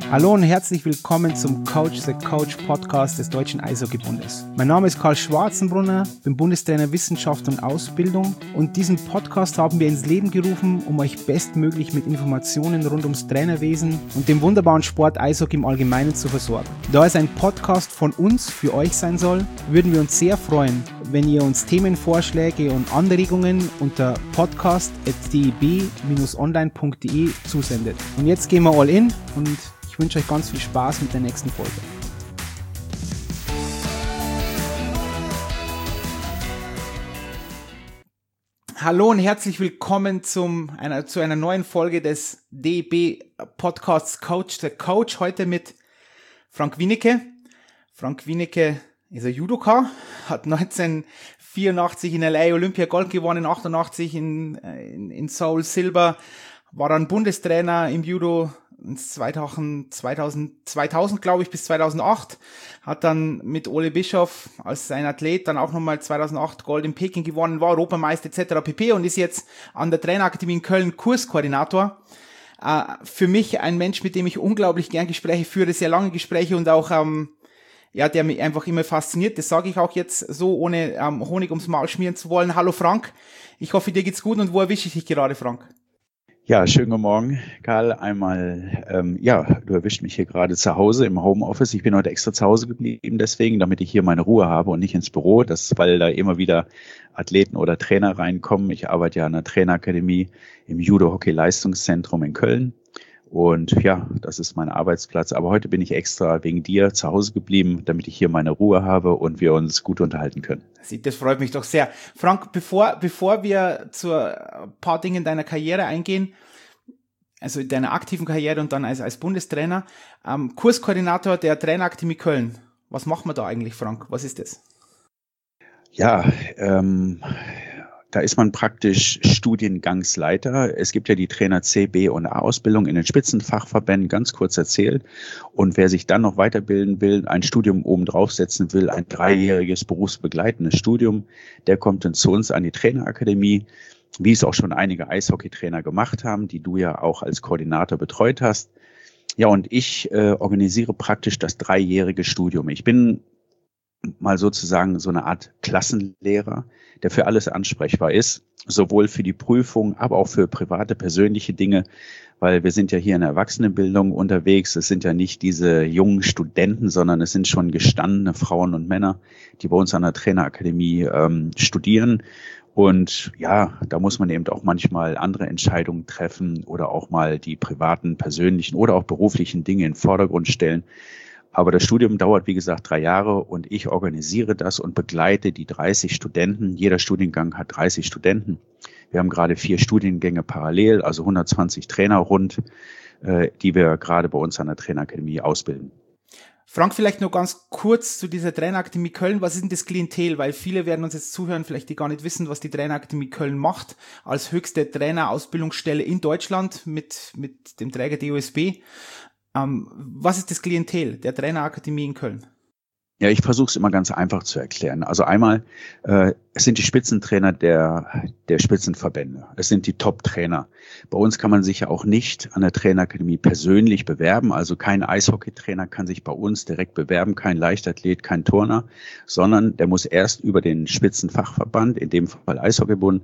Hallo und herzlich willkommen zum Coach the Coach Podcast des Deutschen Eishockeybundes. Mein Name ist Karl Schwarzenbrunner, bin Bundestrainer Wissenschaft und Ausbildung und diesen Podcast haben wir ins Leben gerufen, um euch bestmöglich mit Informationen rund ums Trainerwesen und dem wunderbaren Sport Eishockey im Allgemeinen zu versorgen. Da es ein Podcast von uns für euch sein soll, würden wir uns sehr freuen, wenn ihr uns Themenvorschläge und Anregungen unter podcast@deb-online.de zusendet. Und jetzt gehen wir all in und ich wünsche euch ganz viel Spaß mit der nächsten Folge. Hallo und herzlich willkommen zu einer neuen Folge des DEB-Podcasts Coach the Coach. Heute mit Frank Wienecke. Frank Wienecke ist ein Judoka, hat 1984 in LA Olympia Gold gewonnen, 88 in Seoul Silber, war dann Bundestrainer im Judo 2000 glaube ich bis 2008, hat dann mit Ole Bischof als sein Athlet dann auch nochmal 2008 Gold in Peking gewonnen, war Europameister etc. pp. Und ist jetzt an der Trainerakademie in Köln Kurskoordinator. Für mich ein Mensch, mit dem ich unglaublich gern Gespräche führe, sehr lange Gespräche und auch der mich einfach immer fasziniert. Das sage ich auch jetzt so, ohne Honig ums Maul schmieren zu wollen. Hallo Frank, ich hoffe dir geht's gut und wo erwische ich dich gerade, Frank? Ja, schönen guten Morgen, Karl. Einmal, du erwischt mich hier gerade zu Hause im Homeoffice. Ich bin heute extra zu Hause geblieben deswegen, damit ich hier meine Ruhe habe und nicht ins Büro. Weil da immer wieder Athleten oder Trainer reinkommen. Ich arbeite ja an der Trainerakademie im Judo-Hockey-Leistungszentrum in Köln. Und ja, das ist mein Arbeitsplatz. Aber heute bin ich extra wegen dir zu Hause geblieben, damit ich hier meine Ruhe habe und wir uns gut unterhalten können. Das freut mich doch sehr. Frank, bevor wir zu ein paar Dingen deiner Karriere eingehen, also deiner aktiven Karriere und dann als Bundestrainer, Kurskoordinator der Trainerakademie Köln. Was macht man da eigentlich, Frank? Was ist das? Ja, da ist man praktisch Studiengangsleiter. Es gibt ja die Trainer C, B und A-Ausbildung in den Spitzenfachverbänden, ganz kurz erzählt. Und wer sich dann noch weiterbilden will, ein Studium oben draufsetzen will, ein 3-jähriges berufsbegleitendes Studium, der kommt dann zu uns an die Trainerakademie, wie es auch schon einige Eishockeytrainer gemacht haben, die du ja auch als Koordinator betreut hast. Ja, und ich organisiere praktisch das 3-jährige Studium. Ich bin mal sozusagen so eine Art Klassenlehrer, der für alles ansprechbar ist, sowohl für die Prüfung, aber auch für private, persönliche Dinge, weil wir sind ja hier in der Erwachsenenbildung unterwegs. Es sind ja nicht diese jungen Studenten, sondern es sind schon gestandene Frauen und Männer, die bei uns an der Trainerakademie studieren. Und ja, da muss man eben auch manchmal andere Entscheidungen treffen oder auch mal die privaten, persönlichen oder auch beruflichen Dinge in den Vordergrund stellen. Aber das Studium dauert, wie gesagt, 3 Jahre und ich organisiere das und begleite die 30 Studenten. Jeder Studiengang hat 30 Studenten. Wir haben gerade 4 Studiengänge parallel, also 120 Trainer rund, die wir gerade bei uns an der Trainerakademie ausbilden. Frank, vielleicht nur ganz kurz zu dieser Trainerakademie Köln. Was ist denn das Klientel? Weil viele werden uns jetzt zuhören, vielleicht die gar nicht wissen, was die Trainerakademie Köln macht, als höchste Trainerausbildungsstelle in Deutschland mit dem Träger DOSB. Was ist das Klientel der Trainerakademie in Köln? Ja, ich versuche es immer ganz einfach zu erklären. Also einmal, es sind die Spitzentrainer der Spitzenverbände. Es sind die Top-Trainer. Bei uns kann man sich ja auch nicht an der Trainerakademie persönlich bewerben. Also kein Eishockeytrainer kann sich bei uns direkt bewerben, kein Leichtathlet, kein Turner, sondern der muss erst über den Spitzenfachverband, in dem Fall Eishockeybund,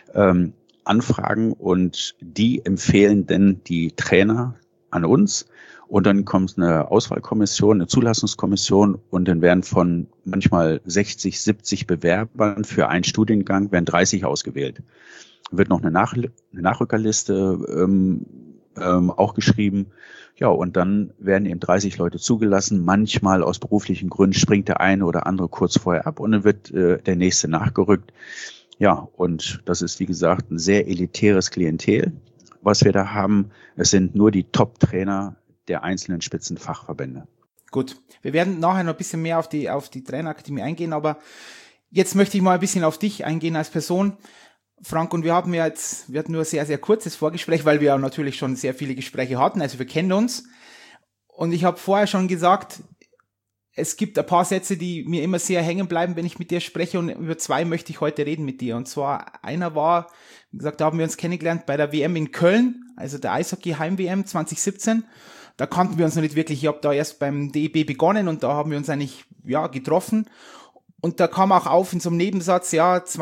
anfragen und die empfehlen dann die Trainer an uns. Und dann kommt eine Auswahlkommission, eine Zulassungskommission und dann werden von manchmal 60, 70 Bewerbern für einen Studiengang werden 30 ausgewählt. Wird noch eine Nachrückerliste auch geschrieben. Ja, und dann werden eben 30 Leute zugelassen. Manchmal aus beruflichen Gründen springt der eine oder andere kurz vorher ab und dann wird der nächste nachgerückt. Ja, und das ist, wie gesagt, ein sehr elitäres Klientel, was wir da haben. Es sind nur die Top-Trainer der einzelnen Spitzenfachverbände. Gut, wir werden nachher noch ein bisschen mehr auf die Trainerakademie eingehen, aber jetzt möchte ich mal ein bisschen auf dich eingehen als Person. Frank, und wir hatten nur ein sehr, sehr kurzes Vorgespräch, weil wir ja natürlich schon sehr viele Gespräche hatten, also wir kennen uns. Und ich habe vorher schon gesagt, es gibt ein paar Sätze, die mir immer sehr hängen bleiben, wenn ich mit dir spreche, und über 2 möchte ich heute reden mit dir. Und zwar, einer war, wie gesagt, da haben wir uns kennengelernt bei der WM in Köln, also der Eishockey-Heim-WM 2017. da kannten wir uns noch nicht wirklich. Ich habe da erst beim DEB begonnen und da haben wir uns eigentlich getroffen. Und da kam auch auf in so einem Nebensatz,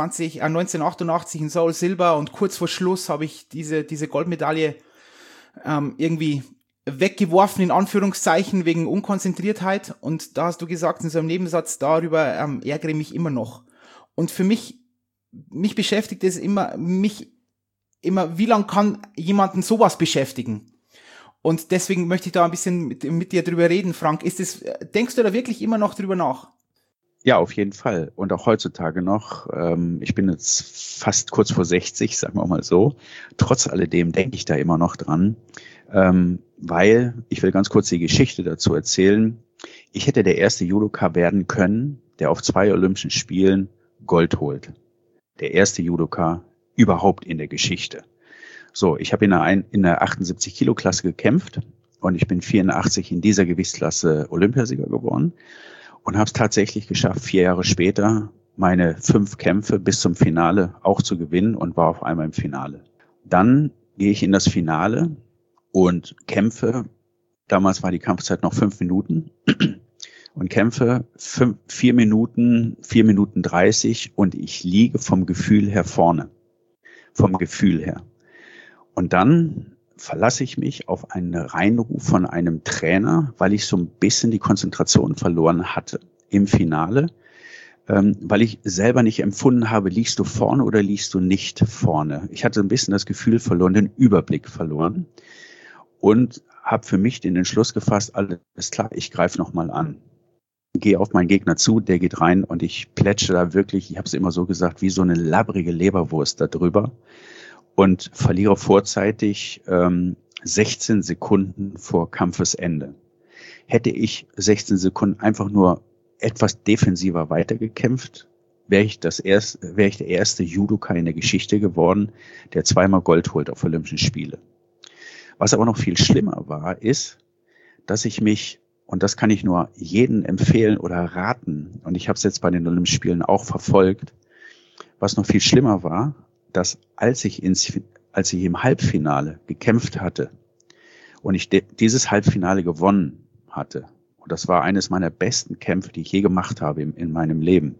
1988 in Seoul Silber und kurz vor Schluss habe ich diese Goldmedaille irgendwie weggeworfen, in Anführungszeichen, wegen Unkonzentriertheit. Und da hast du gesagt, in so einem Nebensatz, darüber ärgere ich mich immer noch. Und für mich beschäftigt es immer, wie lange kann jemanden sowas beschäftigen? Und deswegen möchte ich da ein bisschen mit dir drüber reden, Frank. Denkst du da wirklich immer noch drüber nach? Ja, auf jeden Fall. Und auch heutzutage noch. Ich bin jetzt fast kurz vor 60, sagen wir mal so. Trotz alledem denke ich da immer noch dran, weil ich will ganz kurz die Geschichte dazu erzählen. Ich hätte der erste Judoka werden können, der auf 2 Olympischen Spielen Gold holt. Der erste Judoka überhaupt in der Geschichte. So, ich habe in der 78-Kilo-Klasse gekämpft und ich bin 84 in dieser Gewichtsklasse Olympiasieger geworden und habe es tatsächlich geschafft, 4 Jahre später meine 5 Kämpfe bis zum Finale auch zu gewinnen und war auf einmal im Finale. Dann gehe ich in das Finale und kämpfe, damals war die Kampfzeit noch 5 Minuten und kämpfe 4 Minuten 30 und ich liege vom Gefühl her vorne. Vom Gefühl her. Und dann verlasse ich mich auf einen Reinruf von einem Trainer, weil ich so ein bisschen die Konzentration verloren hatte im Finale, weil ich selber nicht empfunden habe, liegst du vorne oder liegst du nicht vorne. Ich hatte ein bisschen das Gefühl verloren, den Überblick verloren und habe für mich den Entschluss gefasst, alles klar, ich greife nochmal an. Gehe auf meinen Gegner zu, der geht rein und ich plätsche da wirklich, ich habe es immer so gesagt, wie so eine labbrige Leberwurst da drüber. Und verliere vorzeitig 16 Sekunden vor Kampfesende. Hätte ich 16 Sekunden einfach nur etwas defensiver weitergekämpft, wäre ich der erste Judoka in der Geschichte geworden, der 2-mal Gold holt auf Olympischen Spiele. Was aber noch viel schlimmer war, ist, dass ich mich, und das kann ich nur jedem empfehlen oder raten, und ich habe es jetzt bei den Olympischen Spielen auch verfolgt, was noch viel schlimmer war, dass als ich im Halbfinale gekämpft hatte und ich dieses Halbfinale gewonnen hatte, und das war eines meiner besten Kämpfe, die ich je gemacht habe in meinem Leben,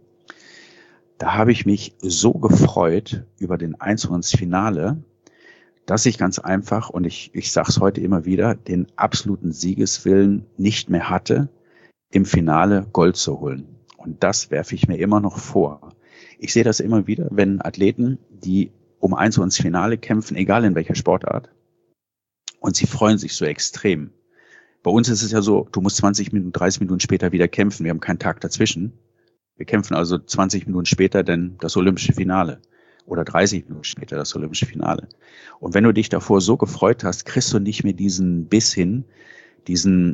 da habe ich mich so gefreut über den Einzug ins Finale, dass ich ganz einfach, und ich sage es heute immer wieder, den absoluten Siegeswillen nicht mehr hatte, im Finale Gold zu holen. Und das werfe ich mir immer noch vor. Ich sehe das immer wieder, wenn Athleten, die um Einzug ins Finale kämpfen, egal in welcher Sportart, und sie freuen sich so extrem. Bei uns ist es ja so, du musst 20 Minuten, 30 Minuten später wieder kämpfen. Wir haben keinen Tag dazwischen. Wir kämpfen also 20 Minuten später dann das Olympische Finale oder 30 Minuten später das Olympische Finale. Und wenn du dich davor so gefreut hast, kriegst du nicht mehr diesen Biss hin, diesen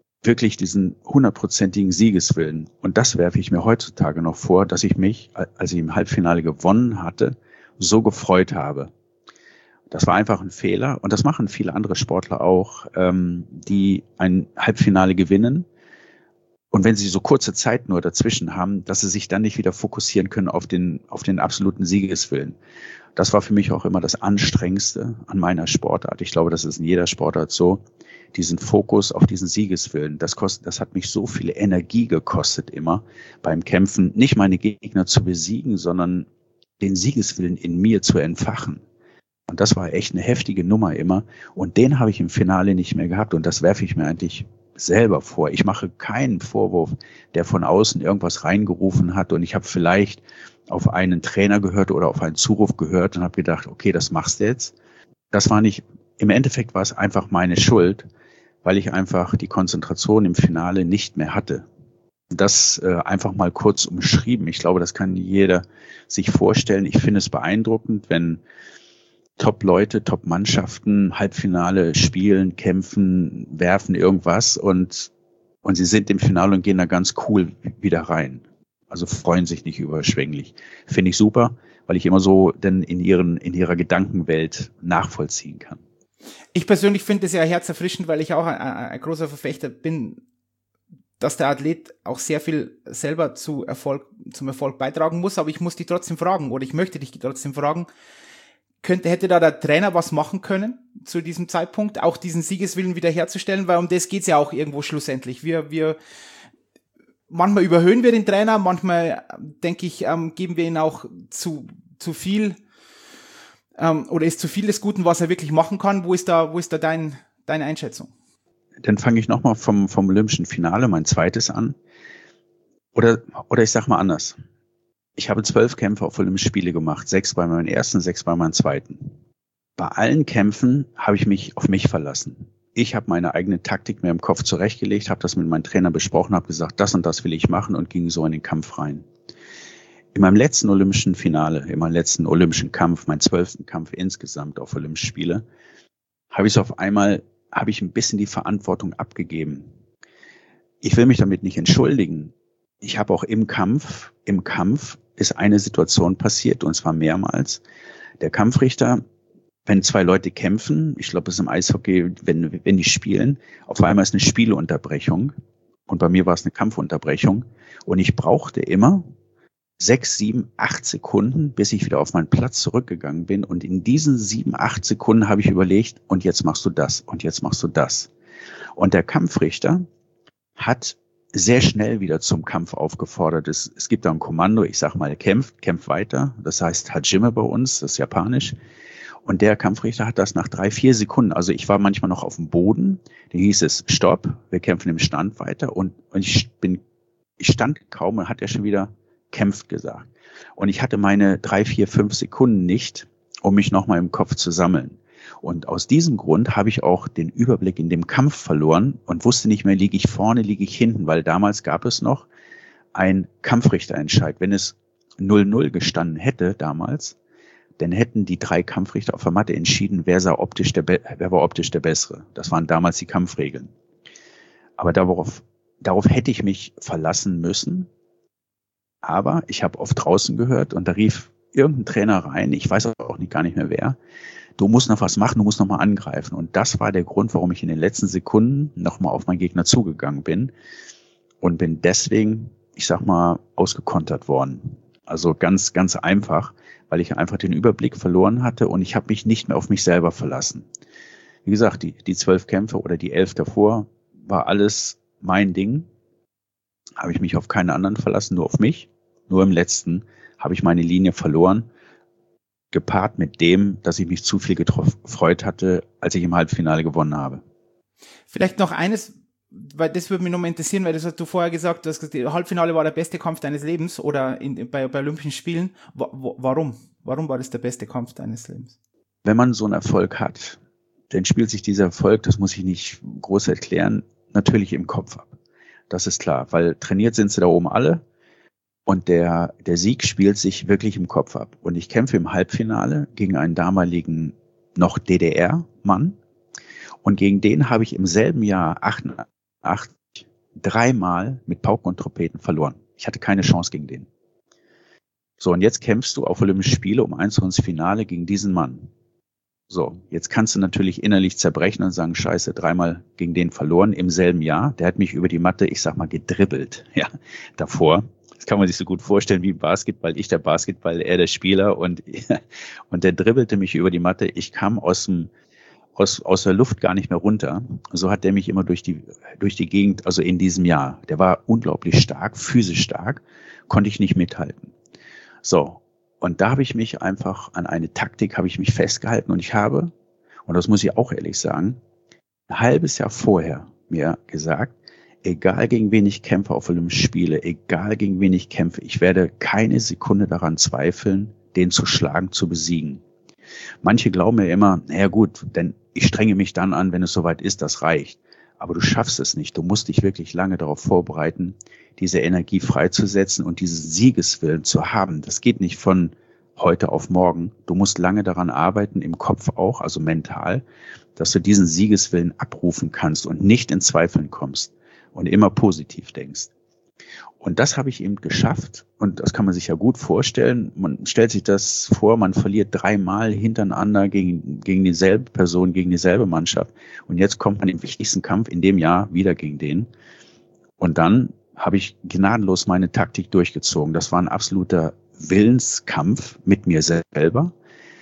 100%igen Siegeswillen. Und das werfe ich mir heutzutage noch vor, dass ich mich, als ich im Halbfinale gewonnen hatte, so gefreut habe. Das war einfach ein Fehler und das machen viele andere Sportler auch, die ein Halbfinale gewinnen. Und wenn sie so kurze Zeit nur dazwischen haben, dass sie sich dann nicht wieder fokussieren können auf den absoluten Siegeswillen. Das war für mich auch immer das Anstrengendste an meiner Sportart. Ich glaube, das ist in jeder Sportart so. Diesen Fokus auf diesen Siegeswillen, das hat mich so viel Energie gekostet immer beim Kämpfen, nicht meine Gegner zu besiegen, sondern den Siegeswillen in mir zu entfachen. Und das war echt eine heftige Nummer immer. Und den habe ich im Finale nicht mehr gehabt. Und das werfe ich mir eigentlich selber vor. Ich mache keinen Vorwurf, der von außen irgendwas reingerufen hat. Und ich habe vielleicht auf einen Trainer gehört oder auf einen Zuruf gehört und habe gedacht, okay, das machst du jetzt. Das war nicht, im Endeffekt war es einfach meine Schuld, weil ich einfach die Konzentration im Finale nicht mehr hatte. Das einfach mal kurz umschrieben. Ich glaube, das kann jeder sich vorstellen. Ich finde es beeindruckend, wenn Top-Leute, Top-Mannschaften, Halbfinale spielen, kämpfen, werfen irgendwas und sie sind im Finale und gehen da ganz cool wieder rein. Also freuen sich nicht überschwänglich. Finde ich super, weil ich immer so denn in ihrer Gedankenwelt nachvollziehen kann. Ich persönlich finde es ja herzerfrischend, weil ich auch ein großer Verfechter bin, dass der Athlet auch sehr viel selber zum Erfolg beitragen muss, aber ich muss dich trotzdem fragen, oder ich möchte dich trotzdem fragen, hätte da der Trainer was machen können zu diesem Zeitpunkt, auch diesen Siegeswillen wiederherzustellen, weil um das geht's ja auch irgendwo schlussendlich. Manchmal überhöhen wir den Trainer, manchmal, denke ich, geben wir ihm auch zu viel, oder ist zu viel des Guten, was er wirklich machen kann. Wo ist da deine Einschätzung? Dann fange ich nochmal vom Olympischen Finale, mein zweites an. Oder ich sag mal anders. Ich habe 12 Kämpfe auf Olympische Spiele gemacht, 6 bei meinem ersten, 6 bei meinem zweiten. Bei allen Kämpfen habe ich mich auf mich verlassen. Ich habe meine eigene Taktik mir im Kopf zurechtgelegt, habe das mit meinem Trainer besprochen, habe gesagt, das und das will ich machen und ging so in den Kampf rein. In meinem letzten Olympischen Finale, in meinem letzten Olympischen Kampf, mein 12. Kampf insgesamt auf Olympische Spiele, habe ich ein bisschen die Verantwortung abgegeben. Ich will mich damit nicht entschuldigen. Ich habe auch im Kampf ist eine Situation passiert, und zwar mehrmals. Der Kampfrichter, wenn 2 Leute kämpfen, ich glaube, es ist im Eishockey, wenn die spielen, auf einmal ist eine Spielunterbrechung. Und bei mir war es eine Kampfunterbrechung. Und ich brauchte immer 6, 7, 8 Sekunden, bis ich wieder auf meinen Platz zurückgegangen bin. Und in diesen 7, 8 Sekunden habe ich überlegt, und jetzt machst du das, und jetzt machst du das. Und der Kampfrichter hat sehr schnell wieder zum Kampf aufgefordert. Es gibt da ein Kommando, ich sag mal, kämpft weiter. Das heißt Hajime bei uns, das ist japanisch. Und der Kampfrichter hat das nach 3, 4 Sekunden, also ich war manchmal noch auf dem Boden, da hieß es, stopp, wir kämpfen im Stand weiter. Und ich stand kaum und hat er schon wieder kämpft gesagt. Und ich hatte meine 3, 4, 5 Sekunden nicht, um mich nochmal im Kopf zu sammeln. Und aus diesem Grund habe ich auch den Überblick in dem Kampf verloren und wusste nicht mehr, liege ich vorne, liege ich hinten, weil damals gab es noch einen Kampfrichterentscheid. Wenn es 0-0 gestanden hätte damals, dann hätten die 3 Kampfrichter auf der Matte entschieden, wer war optisch der Bessere. Das waren damals die Kampfregeln. Aber darauf hätte ich mich verlassen müssen. Aber ich habe oft draußen gehört und da rief irgendein Trainer rein, ich weiß auch gar nicht mehr wer, du musst noch was machen, du musst noch mal angreifen. Und das war der Grund, warum ich in den letzten Sekunden noch mal auf meinen Gegner zugegangen bin und bin deswegen, ich sag mal, ausgekontert worden. Also ganz, ganz einfach, weil ich einfach den Überblick verloren hatte und ich habe mich nicht mehr auf mich selber verlassen. Wie gesagt, die 12 Kämpfe oder die 11 davor war alles mein Ding. Habe ich mich auf keinen anderen verlassen, nur auf mich. Nur im letzten habe ich meine Linie verloren, gepaart mit dem, dass ich mich zu viel gefreut hatte, als ich im Halbfinale gewonnen habe. Vielleicht noch eines, weil das würde mich nochmal interessieren, weil das hast du vorher gesagt, das Halbfinale war der beste Kampf deines Lebens oder bei Olympischen Spielen. Warum? Warum war das der beste Kampf deines Lebens? Wenn man so einen Erfolg hat, dann spielt sich dieser Erfolg, das muss ich nicht groß erklären, natürlich im Kopf ab. Das ist klar, weil trainiert sind sie da oben alle und der Sieg spielt sich wirklich im Kopf ab. Und ich kämpfe im Halbfinale gegen einen damaligen noch DDR-Mann und gegen den habe ich im selben Jahr 88 3-mal mit Pauken und Trompeten verloren. Ich hatte keine Chance gegen den. So, und jetzt kämpfst du auf Olympische Spiele um Einzug ins Finale gegen diesen Mann. So, jetzt kannst du natürlich innerlich zerbrechen und sagen, scheiße, 3-mal gegen den verloren im selben Jahr. Der hat mich über die Matte, ich sag mal, gedribbelt, ja, davor. Das kann man sich so gut vorstellen wie im Basketball. Ich der Basketball, er der Spieler und der dribbelte mich über die Matte. Ich kam aus der Luft gar nicht mehr runter. So hat der mich immer durch die Gegend, also in diesem Jahr. Der war unglaublich stark, physisch stark, konnte ich nicht mithalten. So. Und da habe ich mich einfach an eine Taktik festgehalten und ich habe, und das muss ich auch ehrlich sagen, ein halbes Jahr vorher mir gesagt, egal gegen wen ich kämpfe auf Olympischen Spiele, egal gegen wen ich kämpfe, ich werde keine Sekunde daran zweifeln, den zu schlagen, zu besiegen. Manche glauben mir immer, naja gut, denn ich strenge mich dann an, wenn es soweit ist, das reicht. Aber du schaffst es nicht. Du musst dich wirklich lange darauf vorbereiten, diese Energie freizusetzen und diesen Siegeswillen zu haben. Das geht nicht von heute auf morgen. Du musst lange daran arbeiten, im Kopf auch, also mental, dass du diesen Siegeswillen abrufen kannst und nicht in Zweifeln kommst und immer positiv denkst. Und das habe ich eben geschafft und das kann man sich ja gut vorstellen. Man stellt sich das vor, man verliert 3-mal hintereinander gegen dieselbe Person, gegen dieselbe Mannschaft und jetzt kommt man im wichtigsten Kampf in dem Jahr wieder gegen den. Und dann habe ich gnadenlos meine Taktik durchgezogen. Das war ein absoluter Willenskampf mit mir selber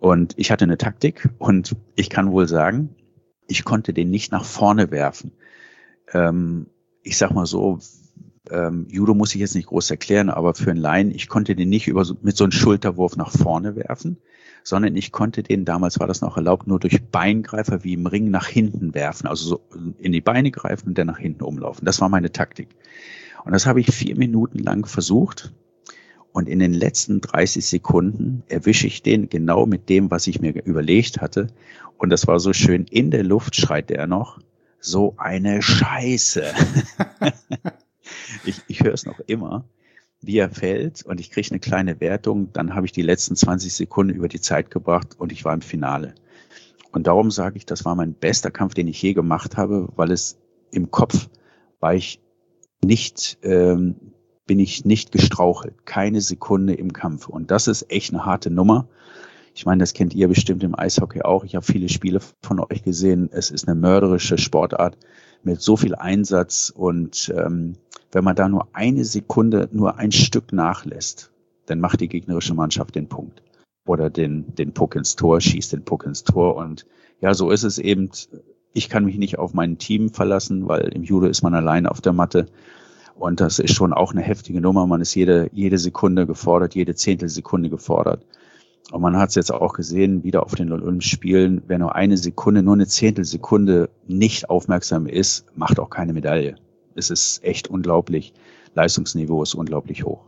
Und ich hatte eine Taktik und ich kann wohl sagen, ich konnte den nicht nach vorne werfen. Ich sag mal so, Judo muss ich jetzt nicht groß erklären, aber für einen Laien, ich konnte den nicht mit so einem Schulterwurf nach vorne werfen, sondern ich konnte den, damals war das noch erlaubt, nur durch Beingreifer wie im Ring nach hinten werfen, also so in die Beine greifen und dann nach hinten umlaufen. Das war meine Taktik. Und das habe ich 4 Minuten lang versucht. Und in den letzten 30 Sekunden erwische ich den genau mit dem, was ich mir überlegt hatte. Und das war so schön. In der Luft schreit er noch, so eine Scheiße. Ich höre es noch immer, wie er fällt. Und ich kriege eine kleine Wertung. Dann habe ich die letzten 20 Sekunden über die Zeit gebracht und ich war im Finale. Und darum sage ich, das war mein bester Kampf, den ich je gemacht habe, weil es im Kopf war ich nicht... bin ich nicht gestrauchelt. Keine Sekunde im Kampf. Und das ist echt eine harte Nummer. Ich meine, das kennt ihr bestimmt im Eishockey auch. Ich habe viele Spiele von euch gesehen. Es ist eine mörderische Sportart mit so viel Einsatz. Und wenn man da nur eine Sekunde, nur ein Stück nachlässt, dann macht die gegnerische Mannschaft den Punkt. Oder den Puck ins Tor, schießt den Puck ins Tor. Und ja, so ist es eben. Ich kann mich nicht auf mein Team verlassen, weil im Judo ist man allein auf der Matte. Und das ist schon auch eine heftige Nummer. Man ist jede Sekunde gefordert, jede Zehntelsekunde gefordert. Und man hat es jetzt auch gesehen, wieder auf den Olympischen Spielen, wer nur eine Sekunde, nur eine Zehntelsekunde nicht aufmerksam ist, macht auch keine Medaille. Es ist echt unglaublich. Leistungsniveau ist unglaublich hoch.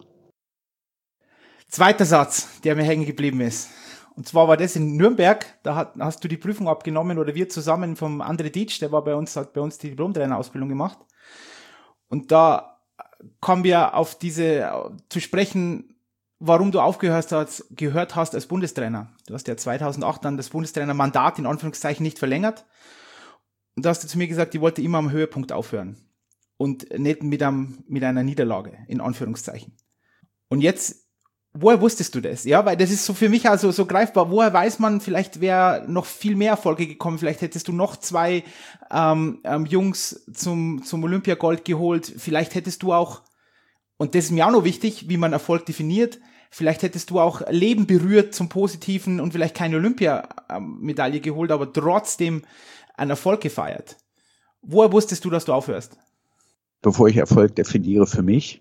Zweiter Satz, der mir hängen geblieben ist. Und zwar war das in Nürnberg, da hast du die Prüfung abgenommen oder wir zusammen vom Andre Dietsch, der war hat bei uns die Diplomtrainerausbildung gemacht. Und da kommen wir auf zu sprechen, warum du gehört hast als Bundestrainer. Du hast ja 2008 dann das Bundestrainermandat in Anführungszeichen nicht verlängert. Und da hast du zu mir gesagt, ich wollte immer am Höhepunkt aufhören. Und nicht mit einer Niederlage, in Anführungszeichen. Und jetzt, woher wusstest du das? Ja, weil das ist so für mich also so greifbar. Woher weiß man, vielleicht wäre noch viel mehr Erfolge gekommen. Vielleicht hättest du noch 2 Jungs zum Olympiagold geholt. Vielleicht hättest du auch, und das ist mir auch noch wichtig, wie man Erfolg definiert, vielleicht hättest du auch Leben berührt zum Positiven und vielleicht keine Olympiamedaille geholt, aber trotzdem einen Erfolg gefeiert. Woher wusstest du, dass du aufhörst? Bevor ich Erfolg definiere für mich,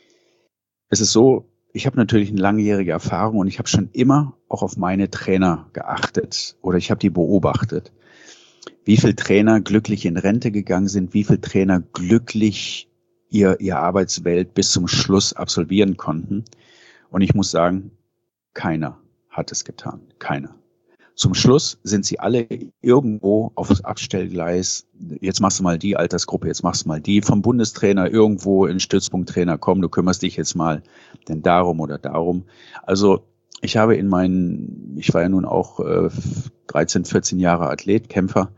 es ist so, ich habe natürlich eine langjährige Erfahrung und ich habe schon immer auch auf meine Trainer geachtet oder ich habe die beobachtet. Wie viele Trainer glücklich in Rente gegangen sind, wie viele Trainer glücklich ihr Arbeitswelt bis zum Schluss absolvieren konnten. Und ich muss sagen, keiner hat es getan. Keiner. Zum Schluss sind sie alle irgendwo auf das Abstellgleis. Jetzt machst du mal die Altersgruppe, jetzt machst du mal die vom Bundestrainer irgendwo in Stützpunkttrainer. Komm, du kümmerst dich jetzt mal denn darum oder darum. Also ich habe ich war ja nun auch 13, 14 Jahre Athlet, Kämpfer.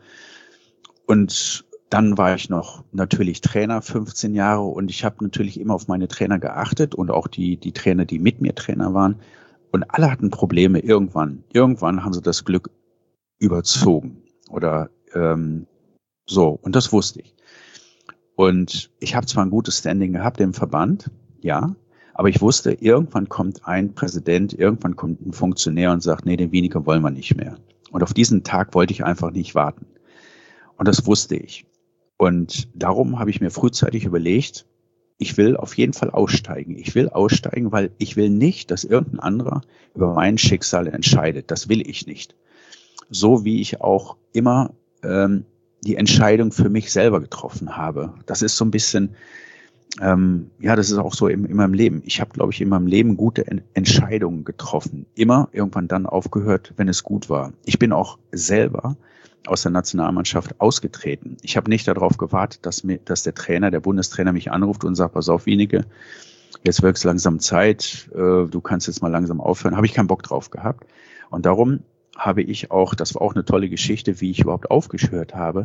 Und dann war ich noch natürlich Trainer, 15 Jahre. Und ich habe natürlich immer auf meine Trainer geachtet und auch die Trainer, die mit mir Trainer waren. Und alle hatten Probleme irgendwann. Irgendwann haben sie das Glück überzogen oder so. Und das wusste ich. Und ich habe zwar ein gutes Standing gehabt im Verband, ja, aber ich wusste, irgendwann kommt ein Präsident, irgendwann kommt ein Funktionär und sagt, nee, den Weniger wollen wir nicht mehr. Und auf diesen Tag wollte ich einfach nicht warten. Und das wusste ich. Und darum habe ich mir frühzeitig überlegt, ich will auf jeden Fall aussteigen. Ich will aussteigen, weil ich will nicht, dass irgendein anderer über mein Schicksal entscheidet. Das will ich nicht. So wie ich auch immer die Entscheidung für mich selber getroffen habe. Das ist so ein bisschen, das ist auch so in meinem Leben. Ich habe, glaube ich, in meinem Leben gute Entscheidungen getroffen. Immer irgendwann dann aufgehört, wenn es gut war. Ich bin auch selber aus der Nationalmannschaft ausgetreten. Ich habe nicht darauf gewartet, dass der Bundestrainer mich anruft und sagt, pass auf, Wienicke, jetzt wird es langsam Zeit, du kannst jetzt mal langsam aufhören. Habe ich keinen Bock drauf gehabt. Und darum habe ich auch, das war auch eine tolle Geschichte, wie ich überhaupt aufgehört habe,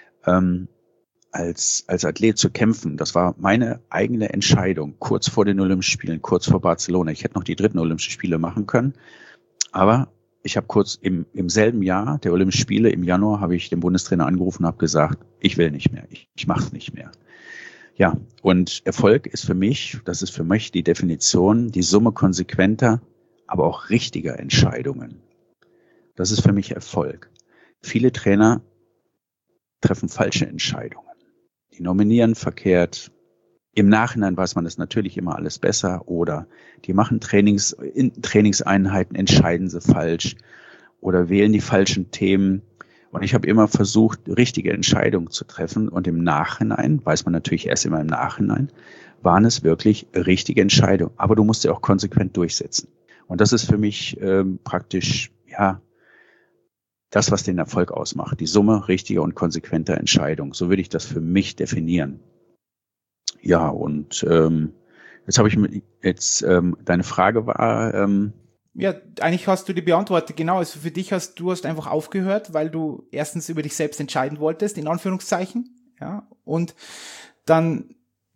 als Athlet zu kämpfen. Das war meine eigene Entscheidung, kurz vor den Olympischen Spielen, kurz vor Barcelona. Ich hätte noch die 3. Olympischen Spiele machen können, aber ich habe kurz im selben Jahr der Olympischen Spiele, im Januar, habe ich den Bundestrainer angerufen und habe gesagt, ich will nicht mehr, ich mache es nicht mehr. Ja, und Erfolg ist für mich, das ist für mich die Definition, die Summe konsequenter, aber auch richtiger Entscheidungen. Das ist für mich Erfolg. Viele Trainer treffen falsche Entscheidungen. Die nominieren verkehrt. Im Nachhinein weiß man das natürlich immer alles besser, oder die machen Trainingseinheiten, entscheiden sie falsch oder wählen die falschen Themen. Und ich habe immer versucht, richtige Entscheidungen zu treffen, und im Nachhinein, weiß man natürlich erst immer im Nachhinein, waren es wirklich richtige Entscheidungen. Aber du musst sie auch konsequent durchsetzen. Und das ist für mich praktisch, ja, das, was den Erfolg ausmacht. Die Summe richtiger und konsequenter Entscheidungen. So würde ich das für mich definieren. Ja, und jetzt habe ich deine Frage war... ja, eigentlich hast du die beantwortet, genau. Also für dich du hast einfach aufgehört, weil du erstens über dich selbst entscheiden wolltest, in Anführungszeichen, ja, und dann,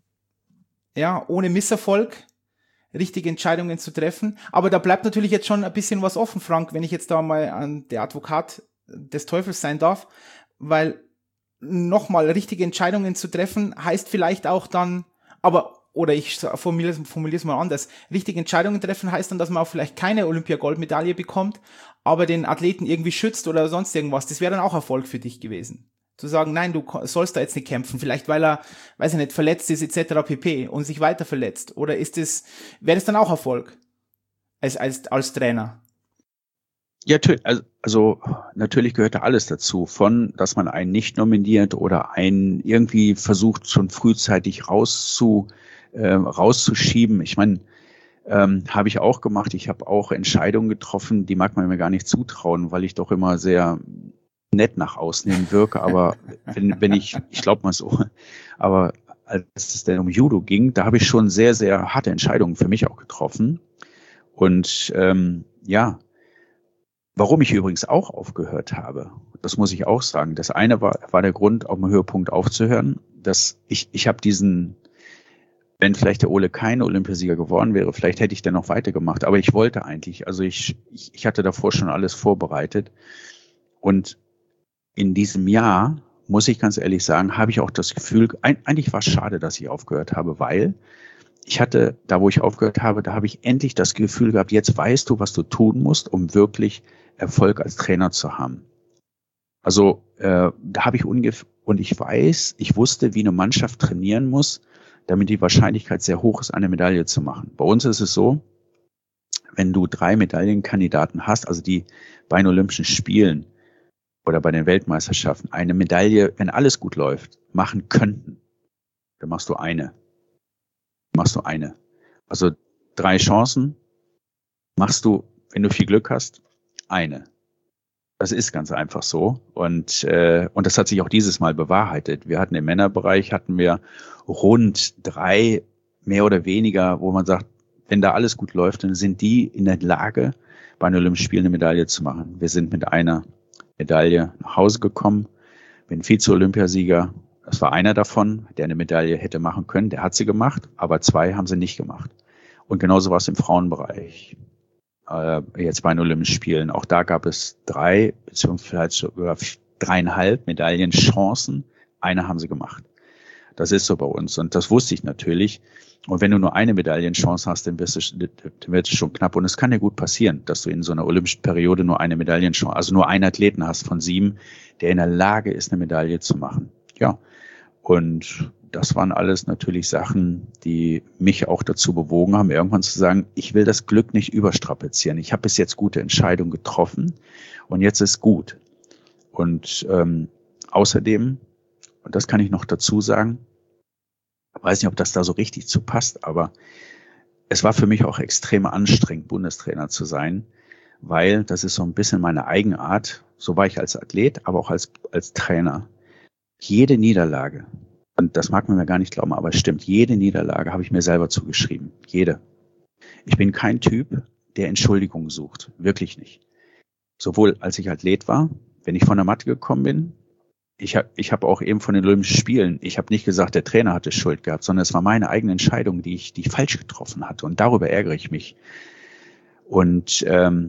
ja, ohne Misserfolg richtige Entscheidungen zu treffen. Aber da bleibt natürlich jetzt schon ein bisschen was offen, Frank, wenn ich jetzt da mal an der Advokat des Teufels sein darf, weil nochmal richtige Entscheidungen zu treffen heißt vielleicht auch dann, oder ich formuliere es mal anders. Richtige Entscheidungen treffen heißt dann, dass man auch vielleicht keine Olympiagoldmedaille bekommt, aber den Athleten irgendwie schützt oder sonst irgendwas. Das wäre dann auch Erfolg für dich gewesen. Zu sagen, nein, du sollst da jetzt nicht kämpfen, vielleicht weil er, weiß ich nicht, verletzt ist etc. pp. Und sich weiter verletzt. Oder wäre das dann auch Erfolg als Trainer? Ja, also natürlich gehört da alles dazu, dass man einen nicht nominiert oder einen irgendwie versucht, schon frühzeitig rauszuschieben. Ich meine, habe ich auch gemacht. Ich habe auch Entscheidungen getroffen, die mag man mir gar nicht zutrauen, weil ich doch immer sehr nett nach außen hin wirke. Aber wenn ich glaube mal so, aber als es dann um Judo ging, da habe ich schon sehr, sehr harte Entscheidungen für mich auch getroffen. Und ja, warum ich übrigens auch aufgehört habe, das muss ich auch sagen. Das eine war der Grund, auf dem Höhepunkt aufzuhören, dass ich habe wenn vielleicht der Ole kein Olympiasieger geworden wäre, vielleicht hätte ich dann noch weitergemacht. Aber ich wollte eigentlich, also ich hatte davor schon alles vorbereitet. Und in diesem Jahr, muss ich ganz ehrlich sagen, habe ich auch das Gefühl, eigentlich war es schade, dass ich aufgehört habe, weil ich hatte, da wo ich aufgehört habe, da habe ich endlich das Gefühl gehabt, jetzt weißt du, was du tun musst, um wirklich Erfolg als Trainer zu haben. Also da habe ich und ich wusste, wie eine Mannschaft trainieren muss, damit die Wahrscheinlichkeit sehr hoch ist, eine Medaille zu machen. Bei uns ist es so, wenn du 3 Medaillenkandidaten hast, also die bei den Olympischen Spielen oder bei den Weltmeisterschaften eine Medaille, wenn alles gut läuft, machen könnten, dann machst du eine. Also 3 Chancen machst du, wenn du viel Glück hast, eine. Das ist ganz einfach so. Und das hat sich auch dieses Mal bewahrheitet. Wir hatten im Männerbereich rund 3, mehr oder weniger, wo man sagt, wenn da alles gut läuft, dann sind die in der Lage, bei den Olympischen Spielen eine Medaille zu machen. Wir sind mit einer Medaille nach Hause gekommen. Bin Vize-Olympiasieger. Das war einer davon, der eine Medaille hätte machen können. Der hat sie gemacht, aber 2 haben sie nicht gemacht. Und genauso war es im Frauenbereich. Jetzt bei den Olympischen Spielen. Auch da gab es 3, beziehungsweise vielleicht sogar 3,5 Medaillenchancen. Eine haben sie gemacht. Das ist so bei uns. Und das wusste ich natürlich. Und wenn du nur eine Medaillenchance hast, dann wird es schon knapp. Und es kann ja gut passieren, dass du in so einer olympischen Periode nur eine Medaillenchance, also nur einen Athleten hast von 7, der in der Lage ist, eine Medaille zu machen. Ja. Und das waren alles natürlich Sachen, die mich auch dazu bewogen haben, irgendwann zu sagen, ich will das Glück nicht überstrapazieren. Ich habe bis jetzt gute Entscheidungen getroffen und jetzt ist gut. Und außerdem, und das kann ich noch dazu sagen, weiß nicht, ob das da so richtig zu passt, aber es war für mich auch extrem anstrengend, Bundestrainer zu sein, weil das ist so ein bisschen meine Eigenart. So war ich als Athlet, aber auch als Trainer. Jede Niederlage, und das mag man mir gar nicht glauben, aber es stimmt, jede Niederlage habe ich mir selber zugeschrieben. Jede. Ich bin kein Typ, der Entschuldigungen sucht. Wirklich nicht. Sowohl als ich Athlet war, wenn ich von der Matte gekommen bin, ich hab auch eben von den Olympischen Spielen, ich habe nicht gesagt, der Trainer hatte Schuld gehabt, sondern es war meine eigene Entscheidung, die ich falsch getroffen hatte. Und darüber ärgere ich mich. Und